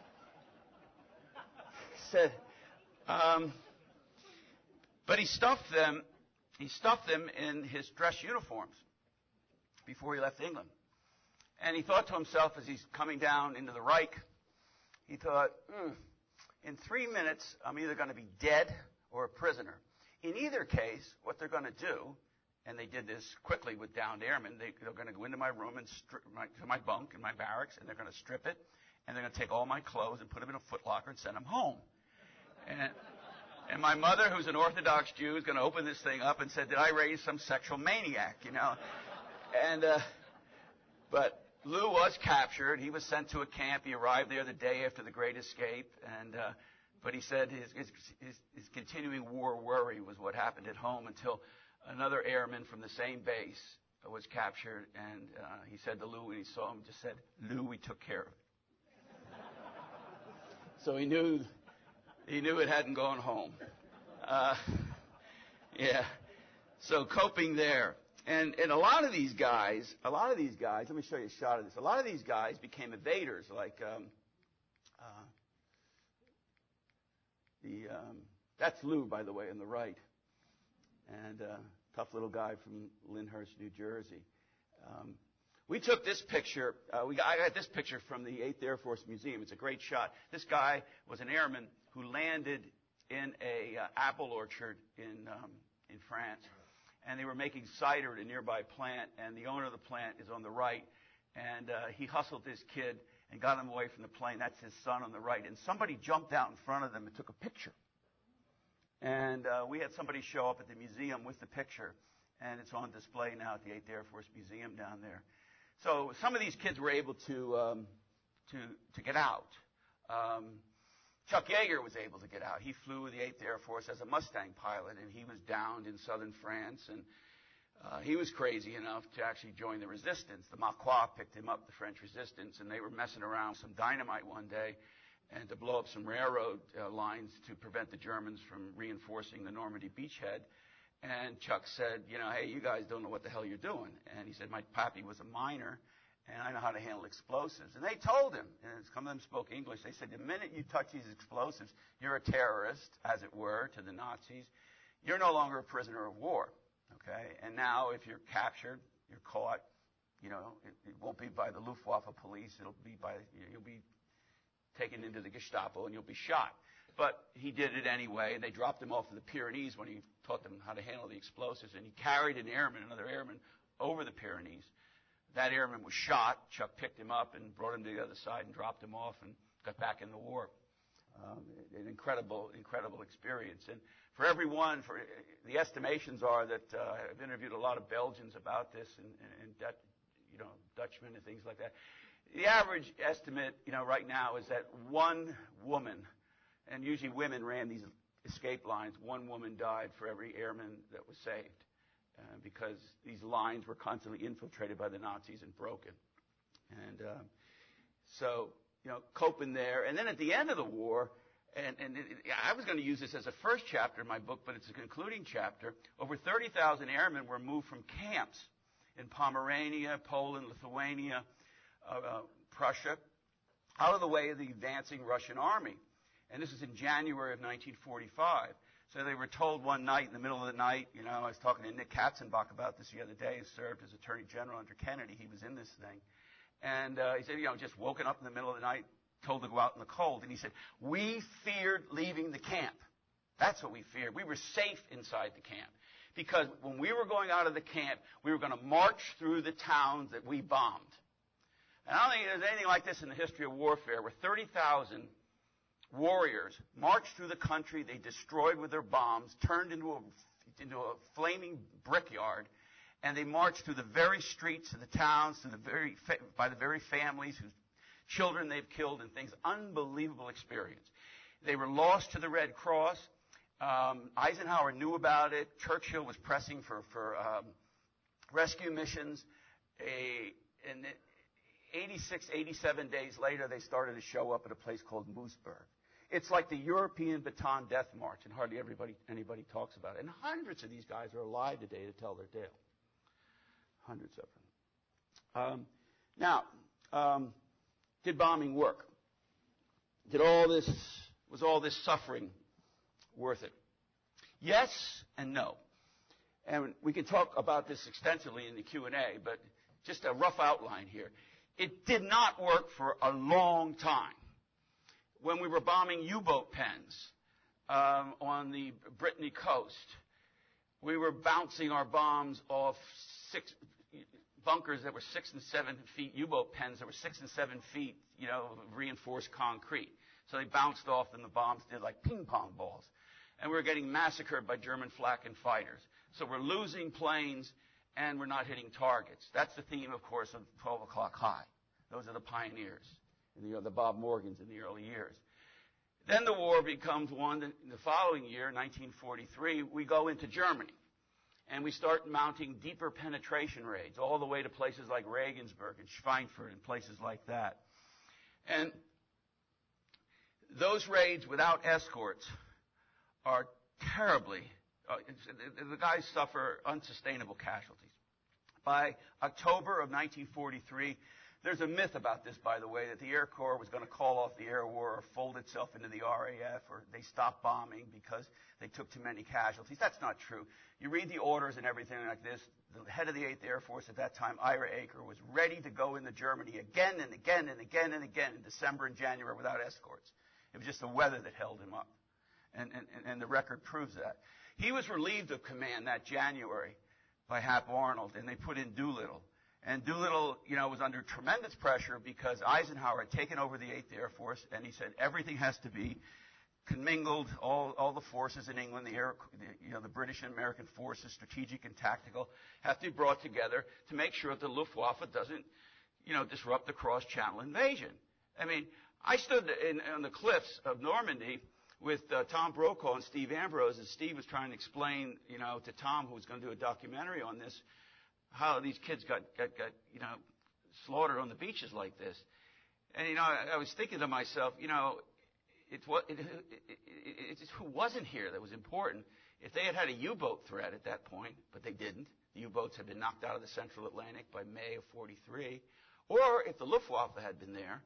said, but he stuffed them in his dress uniforms before he left England. And he thought to himself as he's coming down into the Reich, he thought, in 3 minutes, I'm either going to be dead or a prisoner. In either case, what they're going to do, and they did this quickly with downed airmen, they're going to go into my room and to my bunk in my barracks, and they're going to strip it, and they're going to take all my clothes and put them in a footlocker and send them home. And my mother, who's an Orthodox Jew, is going to open this thing up and said, "Did I raise some sexual maniac?" You know, and but Lou was captured. He was sent to a camp. He arrived there the day after the Great Escape, and but he said his continuing war worry was what happened at home until another airman from the same base was captured, and he said to Lou when he saw him, just said, "Lou, we took care of it." So he knew it hadn't gone home. Yeah. So coping there. And a lot of these guys, let me show you a shot of this. A lot of these guys became evaders, like that's Lou, by the way, on the right, and tough little guy from Lyndhurst, New Jersey. We took this picture. I got this picture from the 8th Air Force Museum. It's a great shot. This guy was an airman who landed in a apple orchard in France. And they were making cider at a nearby plant, and the owner of the plant is on the right. And he hustled this kid and got him away from the plane. That's his son on the right. And somebody jumped out in front of them and took a picture. And we had somebody show up at the museum with the picture, and it's on display now at the 8th Air Force Museum down there. So some of these kids were able to get out. Chuck Yeager was able to get out. He flew with the 8th Air Force as a Mustang pilot, and he was downed in southern France. And he was crazy enough to actually join the resistance. The Marquis picked him up, the French resistance, and they were messing around with some dynamite one day and to blow up some railroad lines to prevent the Germans from reinforcing the Normandy beachhead. And Chuck said, "You know, hey, you guys don't know what the hell you're doing." And he said, "My pappy was a miner, and I know how to handle explosives." And they told him, and some of them spoke English, they said, "The minute you touch these explosives, you're a terrorist, as it were, to the Nazis. You're no longer a prisoner of war, okay? And now if you're captured, you're caught, you know, it won't be by the Luftwaffe police, you'll be taken into the Gestapo and you'll be shot." But he did it anyway, and they dropped him off in the Pyrenees when he taught them how to handle the explosives, and he carried another airman, over the Pyrenees. That airman was shot. Chuck picked him up and brought him to the other side and dropped him off and got back in the war. An incredible experience. And for everyone, the estimations are that I've interviewed a lot of Belgians about this and Dutchmen and things like that. The average estimate, right now is that one woman, and usually women ran these escape lines, one woman died for every airman that was saved. Because these lines were constantly infiltrated by the Nazis and broken. And so, coping there. And then at the end of the war, I was going to use this as a first chapter in my book, but it's a concluding chapter. Over 30,000 airmen were moved from camps in Pomerania, Poland, Lithuania, Prussia, out of the way of the advancing Russian army. And this is in January of 1945. So they were told one night, in the middle of the night, I was talking to Nick Katzenbach about this the other day, who served as Attorney General under Kennedy. He was in this thing. And he said, just woken up in the middle of the night, told to go out in the cold. And he said, we feared leaving the camp. That's what we feared. We were safe inside the camp. Because when we were going out of the camp, we were going to march through the towns that we bombed. And I don't think there's anything like this in the history of warfare, where 30,000 warriors marched through the country, they destroyed with their bombs, turned into a flaming brickyard, and they marched through the very streets of the towns, by the very families whose children they've killed and things. Unbelievable experience. They were lost to the Red Cross. Eisenhower knew about it. Churchill was pressing for rescue missions. And 86, 87 days later, they started to show up at a place called Moosburg. It's like the European Bataan Death March, and hardly anybody talks about it. And hundreds of these guys are alive today to tell their tale. Hundreds of them. Now, did bombing work? Was all this suffering worth it? Yes and no. And we can talk about this extensively in the Q&A, but just a rough outline here. It did not work for a long time. When we were bombing U-boat pens on the Brittany coast, we were bouncing our bombs off bunkers that were 6 and 7 feet, U-boat pens that were 6 and 7 feet, of reinforced concrete. So they bounced off and the bombs did like ping pong balls. And we were getting massacred by German flak and fighters. So we're losing planes and we're not hitting targets. That's the theme, of course, of 12 O'Clock High. Those are the pioneers, the Bob Morgans in the early years. Then the war becomes one. The following year, 1943, we go into Germany. And we start mounting deeper penetration raids, all the way to places like Regensburg and Schweinfurt and places like that. And those raids without escorts are terribly, the guys suffer unsustainable casualties. By October of 1943, there's a myth about this, by the way, that the Air Corps was going to call off the air war or fold itself into the RAF, or they stopped bombing because they took too many casualties. That's not true. You read the orders and everything like this. The head of the 8th Air Force at that time, Ira Aker, was ready to go into Germany again and again and again and again in December and January without escorts. It was just the weather that held him up. And the record proves that. He was relieved of command that January by Hap Arnold, and they put in Doolittle. And Doolittle, was under tremendous pressure because Eisenhower had taken over the 8th Air Force, and he said everything has to be commingled, all the forces in England, the British and American forces, strategic and tactical, have to be brought together to make sure that the Luftwaffe doesn't, disrupt the cross-channel invasion. I mean, I stood on the cliffs of Normandy with Tom Brokaw and Steve Ambrose, and Steve was trying to explain, to Tom, who was going to do a documentary on this, how these kids got slaughtered on the beaches like this. And, I was thinking to myself, it's who wasn't here that was important. If they had had a U-boat threat at that point, but they didn't. The U-boats had been knocked out of the Central Atlantic by May of 43. Or if the Luftwaffe had been there,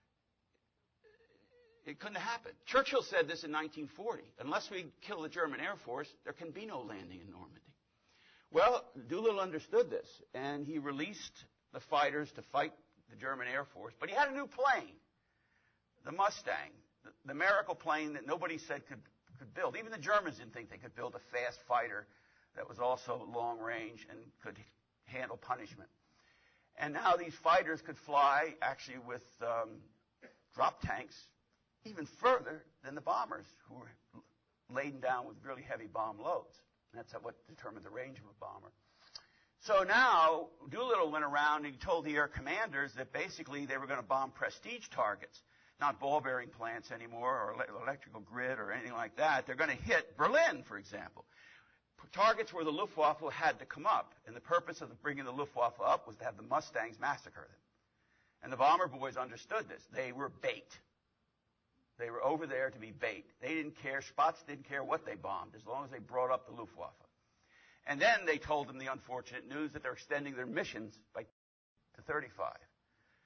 it couldn't have happened. Churchill said this in 1940. Unless we kill the German Air Force, there can be no landing in Normandy. Well, Doolittle understood this, and he released the fighters to fight the German Air Force. But he had a new plane, the Mustang, the miracle plane that nobody said could build. Even the Germans didn't think they could build a fast fighter that was also long range and could handle punishment. And now these fighters could fly, actually, with drop tanks even further than the bombers, who were laden down with really heavy bomb loads. And that's what determined the range of a bomber. So now, Doolittle went around and he told the air commanders that basically they were going to bomb prestige targets, not ball-bearing plants anymore or electrical grid or anything like that. They're going to hit Berlin, for example. Targets where the Luftwaffe had to come up. And the purpose of bringing the Luftwaffe up was to have the Mustangs massacre them. And the bomber boys understood this. They were bait. They were over there to be bait. They didn't care. Spatz didn't care what they bombed, as long as they brought up the Luftwaffe. And then they told them the unfortunate news that they're extending their missions to 35.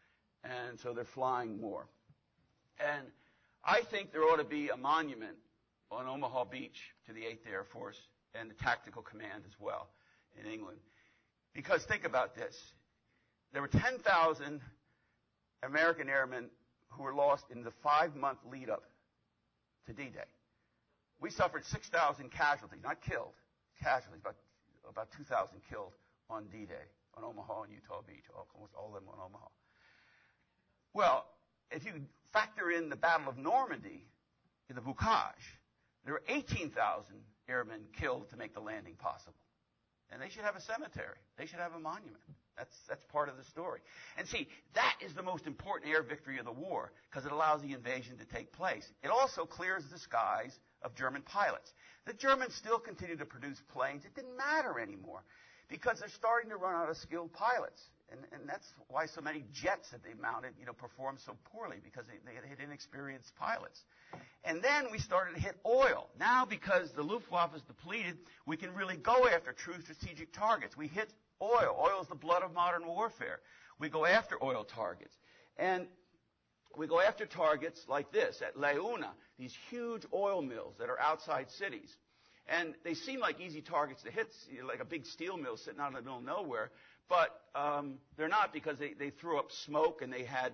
and so they're flying more. And I think there ought to be a monument on Omaha Beach to the 8th Air Force and the Tactical Command as well in England. Because think about this. There were 10,000 American airmen who were lost in the 5-month lead-up to D-Day. We suffered 6,000 casualties, not killed, casualties, about 2,000 killed on D-Day, on Omaha and Utah Beach, almost all of them on Omaha. Well, if you factor in the Battle of Normandy in the Bocage, there were 18,000 airmen killed to make the landing possible. And they should have a cemetery. They should have a monument. That's part of the story. And see, that is the most important air victory of the war because it allows the invasion to take place. It also clears the skies of German pilots. The Germans still continue to produce planes. It didn't matter anymore because they're starting to run out of skilled pilots. And that's why so many jets that they mounted, performed so poorly because they had inexperienced pilots. And then we started to hit oil. Now, because the Luftwaffe is depleted, we can really go after true strategic targets. We hit oil. Oil is the blood of modern warfare. We go after oil targets. And we go after targets like this at Leuna, these huge oil mills that are outside cities. And they seem like easy targets to hit, like a big steel mill sitting out in the middle of nowhere. But they're not because they threw up smoke and they had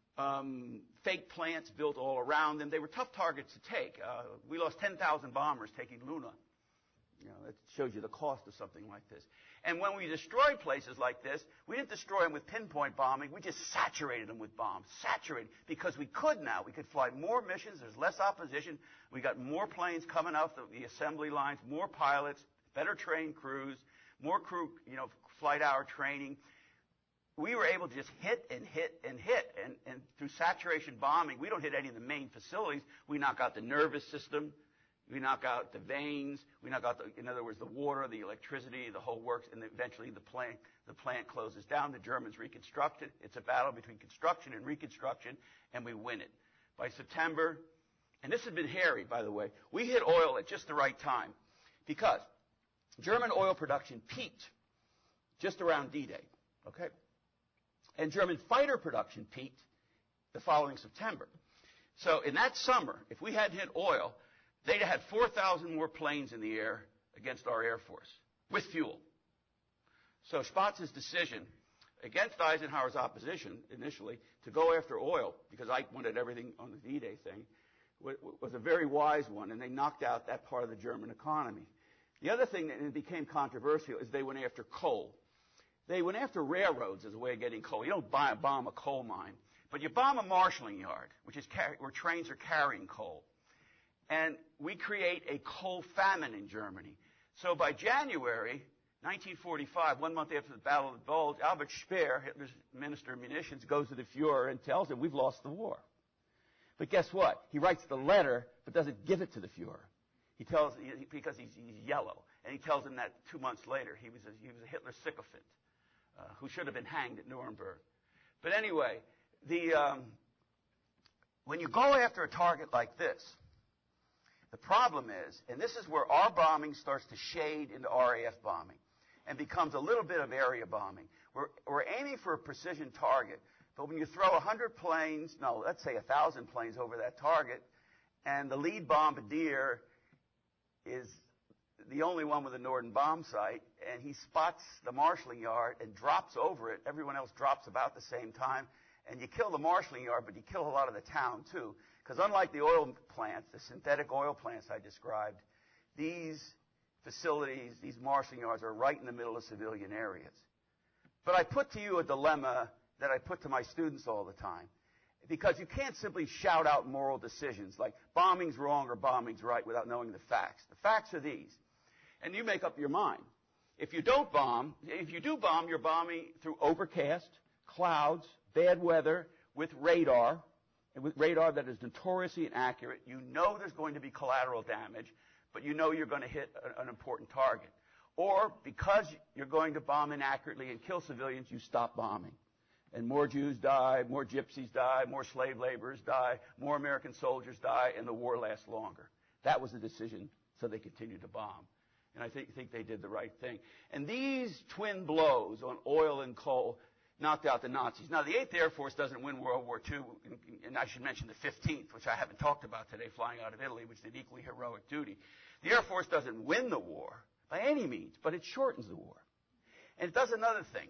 fake plants built all around them. They were tough targets to take. We lost 10,000 bombers taking Luna. That shows you the cost of something like this. And when we destroyed places like this, we didn't destroy them with pinpoint bombing. We just saturated them with bombs. Saturated. Because we could now. We could fly more missions. There's less opposition. We got more planes coming off the assembly lines, more pilots, better trained crews, more crew, flight hour training. We were able to just hit and hit and hit. And through saturation bombing, we don't hit any of the main facilities. We knock out the nervous system. We knock out the veins. We knock out, in other words, the water, the electricity, the whole works. And eventually the plant closes down. The Germans reconstruct it. It's a battle between construction and reconstruction, and we win it. By September, and this has been hairy, by the way, we hit oil at just the right time because German oil production peaked just around D-Day, okay? And German fighter production peaked the following September. So in that summer, if we hadn't hit oil, they'd have had 4,000 more planes in the air against our Air Force with fuel. So Spatz's decision against Eisenhower's opposition initially to go after oil, because Ike wanted everything on the D-Day thing, was a very wise one, and they knocked out that part of the German economy. The other thing that became controversial is they went after coal. They went after railroads as a way of getting coal. You don't bomb a coal mine, but you bomb a marshalling yard, which is where trains are carrying coal. And we create a coal famine in Germany. So by January 1945, 1 month after the Battle of the Bulge, Albert Speer, Hitler's Minister of Munitions, goes to the Fuhrer and tells him, we've lost the war. But guess what? He writes the letter, but doesn't give it to the Fuhrer. Because he's yellow. And he tells him that 2 months later. He was a Hitler sycophant who should have been hanged at Nuremberg. But anyway, when you go after a target like this, the problem is, and this is where our bombing starts to shade into RAF bombing and becomes a little bit of area bombing. We're aiming for a precision target, but when you throw 100 planes, no, let's say 1,000 planes over that target, and the lead bombardier is the only one with a Norden bomb sight, and he spots the marshalling yard and drops over it. Everyone else drops about the same time, and you kill the marshalling yard, but you kill a lot of the town too. Because unlike the oil plants, the synthetic oil plants I described, these facilities, these marshalling yards are right in the middle of civilian areas. But I put to you a dilemma that I put to my students all the time. Because you can't simply shout out moral decisions like bombing's wrong or bombing's right without knowing the facts. The facts are these. And you make up your mind. If you do bomb, you're bombing through overcast, clouds, bad weather, with radar, and with radar that is notoriously inaccurate. You know there's going to be collateral damage, but you know you're going to hit an important target. Or because you're going to bomb inaccurately and kill civilians, you stop bombing. And more Jews die, more gypsies die, more slave laborers die, more American soldiers die, and the war lasts longer. That was the decision, so they continued to bomb. And I think they did the right thing. And these twin blows on oil and coal knocked out the Nazis. Now, the 8th Air Force doesn't win World War II, and I should mention the 15th, which I haven't talked about today, flying out of Italy, which did equally heroic duty. The Air Force doesn't win the war by any means, but it shortens the war. And it does another thing.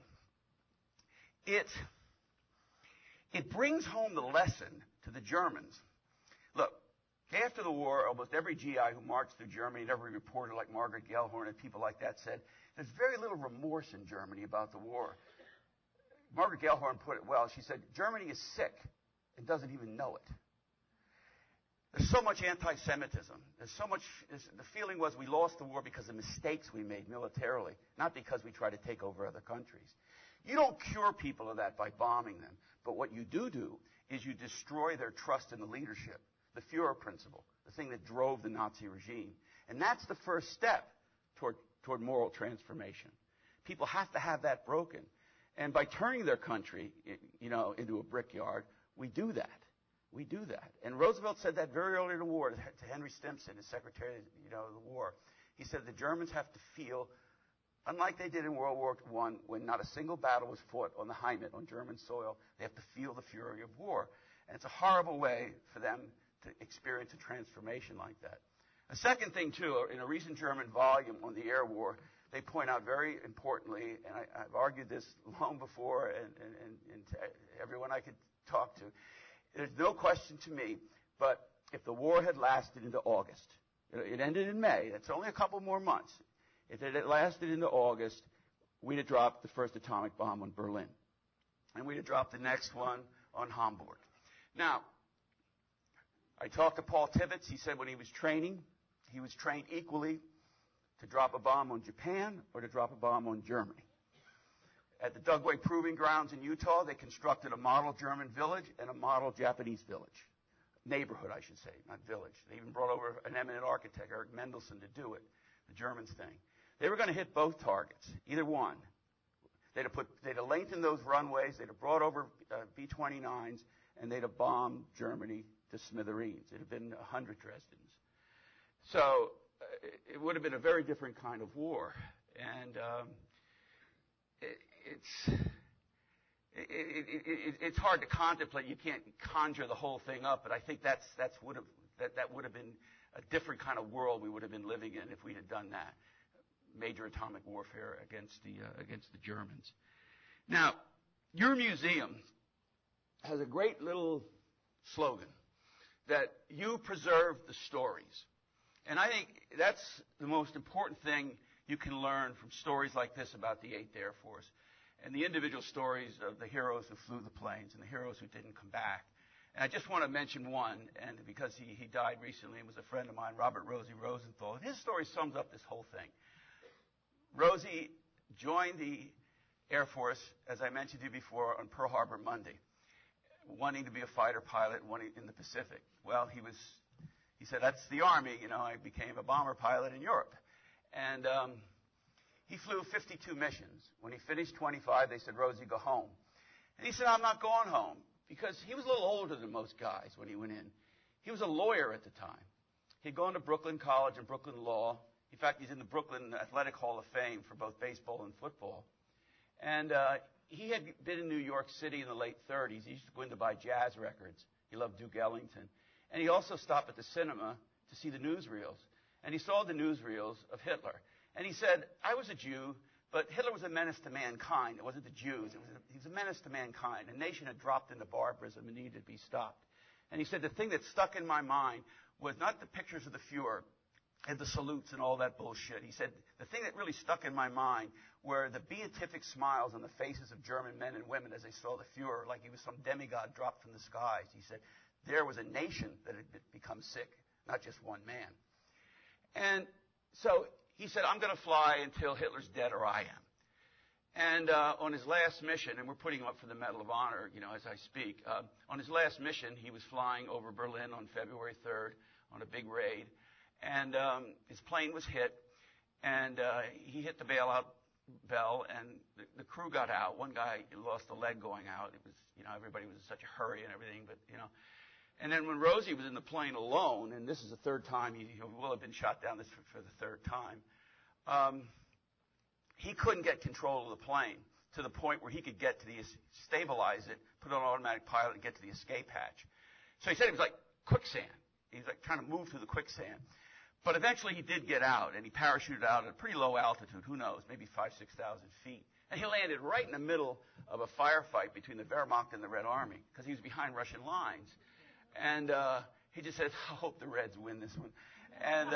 It brings home the lesson to the Germans. Look, after the war, almost every GI who marched through Germany, and every reporter like Margaret Gellhorn and people like that said, there's very little remorse in Germany about the war. Margaret Gellhorn put it well. She said, Germany is sick and doesn't even know it. There's so much anti-Semitism. The feeling was we lost the war because of mistakes we made militarily, not because we tried to take over other countries. You don't cure people of that by bombing them. But what you do is you destroy their trust in the leadership, the Führer principle, the thing that drove the Nazi regime. And that's the first step toward moral transformation. People have to have that broken. And by turning their country, into a brickyard, we do that. We do that. And Roosevelt said that very early in the war to Henry Stimson, his secretary, of the war. He said the Germans have to feel, unlike they did in World War I, when not a single battle was fought on the Heimat, on German soil, they have to feel the fury of war. And it's a horrible way for them to experience a transformation like that. A second thing, too, in a recent German volume on the air war, they point out very importantly, and I've argued this long before, and to everyone I could talk to, there's no question to me, but if the war had lasted into August, it ended in May, that's only a couple more months. If it had lasted into August, we'd have dropped the first atomic bomb on Berlin. And we'd have dropped the next one on Hamburg. Now, I talked to Paul Tibbets. He said when he was trained equally to drop a bomb on Japan or to drop a bomb on Germany. At the Dugway Proving Grounds in Utah, they constructed a model German village and a model Japanese village. Neighborhood, I should say, not village. They even brought over an eminent architect, Eric Mendelsohn, to do it, the Germans thing. They were going to hit both targets, either one. They'd have lengthened those runways, they'd have brought over B-29s, and they'd have bombed Germany to smithereens. It'd have been 100 Dresdens. So it would have been a very different kind of war. And it's hard to contemplate. You can't conjure the whole thing up, but I think that would have been a different kind of world we would have been living in if we had done that. Major atomic warfare against the Germans. Now, your museum has a great little slogan that you preserve the stories. And I think that's the most important thing you can learn from stories like this about the 8th Air Force and the individual stories of the heroes who flew the planes and the heroes who didn't come back. And I just want to mention one, and because he died recently and was a friend of mine, Robert Rosie Rosenthal. And his story sums up this whole thing. Rosie joined the Air Force, as I mentioned to you before, on Pearl Harbor Monday, wanting to be a fighter pilot in the Pacific. Well, he said, that's the Army. I became a bomber pilot in Europe. And he flew 52 missions. When he finished 25, they said, Rosie, go home. And he said, I'm not going home, because he was a little older than most guys when he went in. He was a lawyer at the time. He'd gone to Brooklyn College and Brooklyn Law. In fact, he's in the Brooklyn Athletic Hall of Fame for both baseball and football. And he had been in New York City in the late 30s. He used to go in to buy jazz records. He loved Duke Ellington. And he also stopped at the cinema to see the newsreels. And he saw the newsreels of Hitler. And he said, I was a Jew, but Hitler was a menace to mankind. It wasn't the Jews. He was a menace to mankind. A nation had dropped into barbarism and needed to be stopped. And he said, the thing that stuck in my mind was not the pictures of the Fuhrer and the salutes and all that bullshit. He said, the thing that really stuck in my mind were the beatific smiles on the faces of German men and women as they saw the Fuhrer, like he was some demigod dropped from the skies. He said, there was a nation that had become sick, not just one man. And so he said, I'm going to fly until Hitler's dead or I am. And on his last mission, and we're putting him up for the Medal of Honor, as I speak, on his last mission, he was flying over Berlin on February 3rd on a big raid. And his plane was hit, and he hit the bailout bell, and the crew got out. One guy lost a leg going out. It was, everybody was in such a hurry and everything, but. And then when Rosie was in the plane alone, and this is the third time he will have been shot down for the third time, he couldn't get control of the plane to the point where he could get to stabilize it, put it on automatic pilot, and get to the escape hatch. So he said it was like quicksand. He was like trying to move through the quicksand. But eventually he did get out, and he parachuted out at a pretty low altitude, who knows, maybe 5,000, 6,000 feet. And he landed right in the middle of a firefight between the Wehrmacht and the Red Army, because he was behind Russian lines. And he just said, I hope the Reds win this one. And,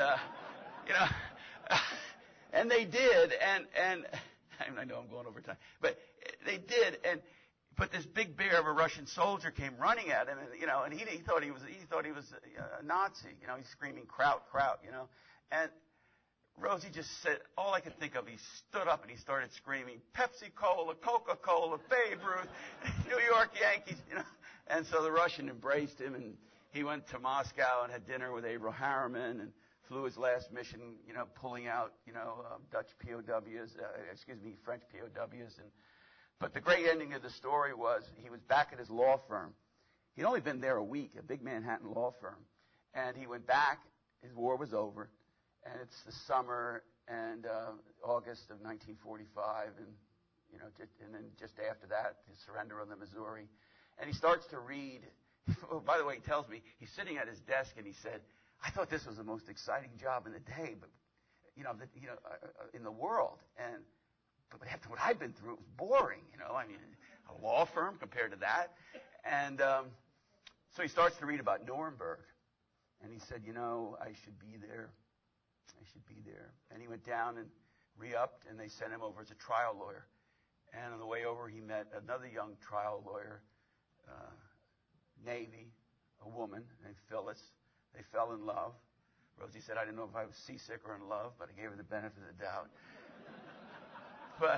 and they did, and I know I'm going over time, but they did, but this big bear of a Russian soldier came running at him, and he thought he was a Nazi, he's screaming Kraut, Kraut, and Rosie just said, all I could think of, he stood up and he started screaming, Pepsi Cola, Coca-Cola, Babe Ruth, New York Yankees, and so the Russian embraced him, and he went to Moscow and had dinner with Averell Harriman and flew his last mission, pulling out, Dutch POWs, French POWs. But the great ending of the story was he was back at his law firm. He'd only been there a week, a big Manhattan law firm. And he went back, his war was over, and it's the summer and August of 1945, and then just after that, the surrender on the Missouri. And he starts to read. By the way, he tells me, he's sitting at his desk and he said, I thought this was the most exciting job in the day, but in the world. But after what I've been through, it was boring. A law firm compared to that. And so he starts to read about Nuremberg, and he said, I should be there. I should be there. And he went down and re-upped, and they sent him over as a trial lawyer. And on the way over, he met another young trial lawyer, Navy, a woman named Phyllis. They fell in love. Rosie said, I didn't know if I was seasick or in love, but I gave her the benefit of the doubt. But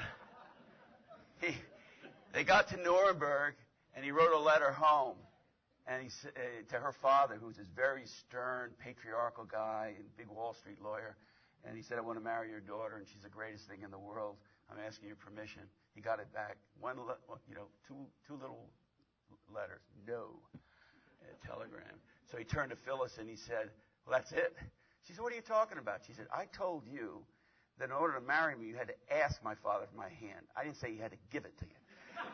they got to Nuremberg, and he wrote a letter home and to her father, who was this very stern, patriarchal guy and big Wall Street lawyer. And he said, I want to marry your daughter, and she's the greatest thing in the world. I'm asking your permission. He got it back. Two little letters. No. A telegram. So he turned to Phyllis and he said, well, that's it. She said, what are you talking about? She said, I told you that in order to marry me, you had to ask my father for my hand. I didn't say you had to give it to you.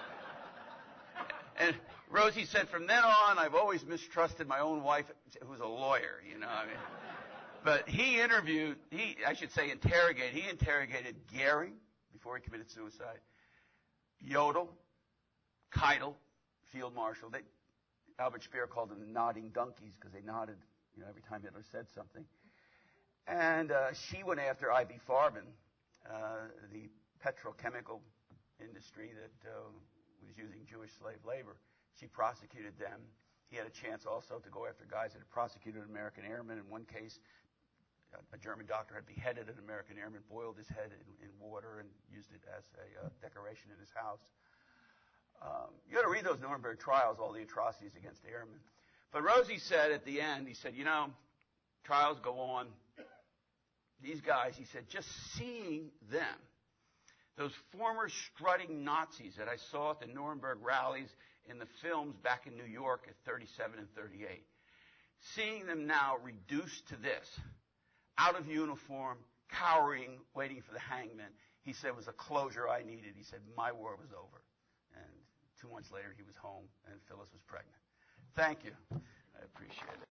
And Rosie said, from then on, I've always mistrusted my own wife, who's a lawyer, But he interrogated Goering before he committed suicide, Jodl, Keitel, Field Marshal. Albert Speer called them the nodding donkeys because they nodded, every time Hitler said something. And she went after I.B. Farben, the petrochemical industry that was using Jewish slave labor. She prosecuted them. He had a chance also to go after guys that had prosecuted American airmen. In one case, a German doctor had beheaded an American airman, boiled his head in water, and used it as a decoration in his house. You got to read those Nuremberg trials, all the atrocities against airmen. But Rosie said at the end, he said, trials go on. These guys, he said, just seeing them, those former strutting Nazis that I saw at the Nuremberg rallies in the films back in New York at 37 and 38, seeing them now reduced to this, out of uniform, cowering, waiting for the hangman, he said was a closure I needed. He said, my war was over. And 2 months later, he was home, and Phyllis was pregnant. Thank you. I appreciate it.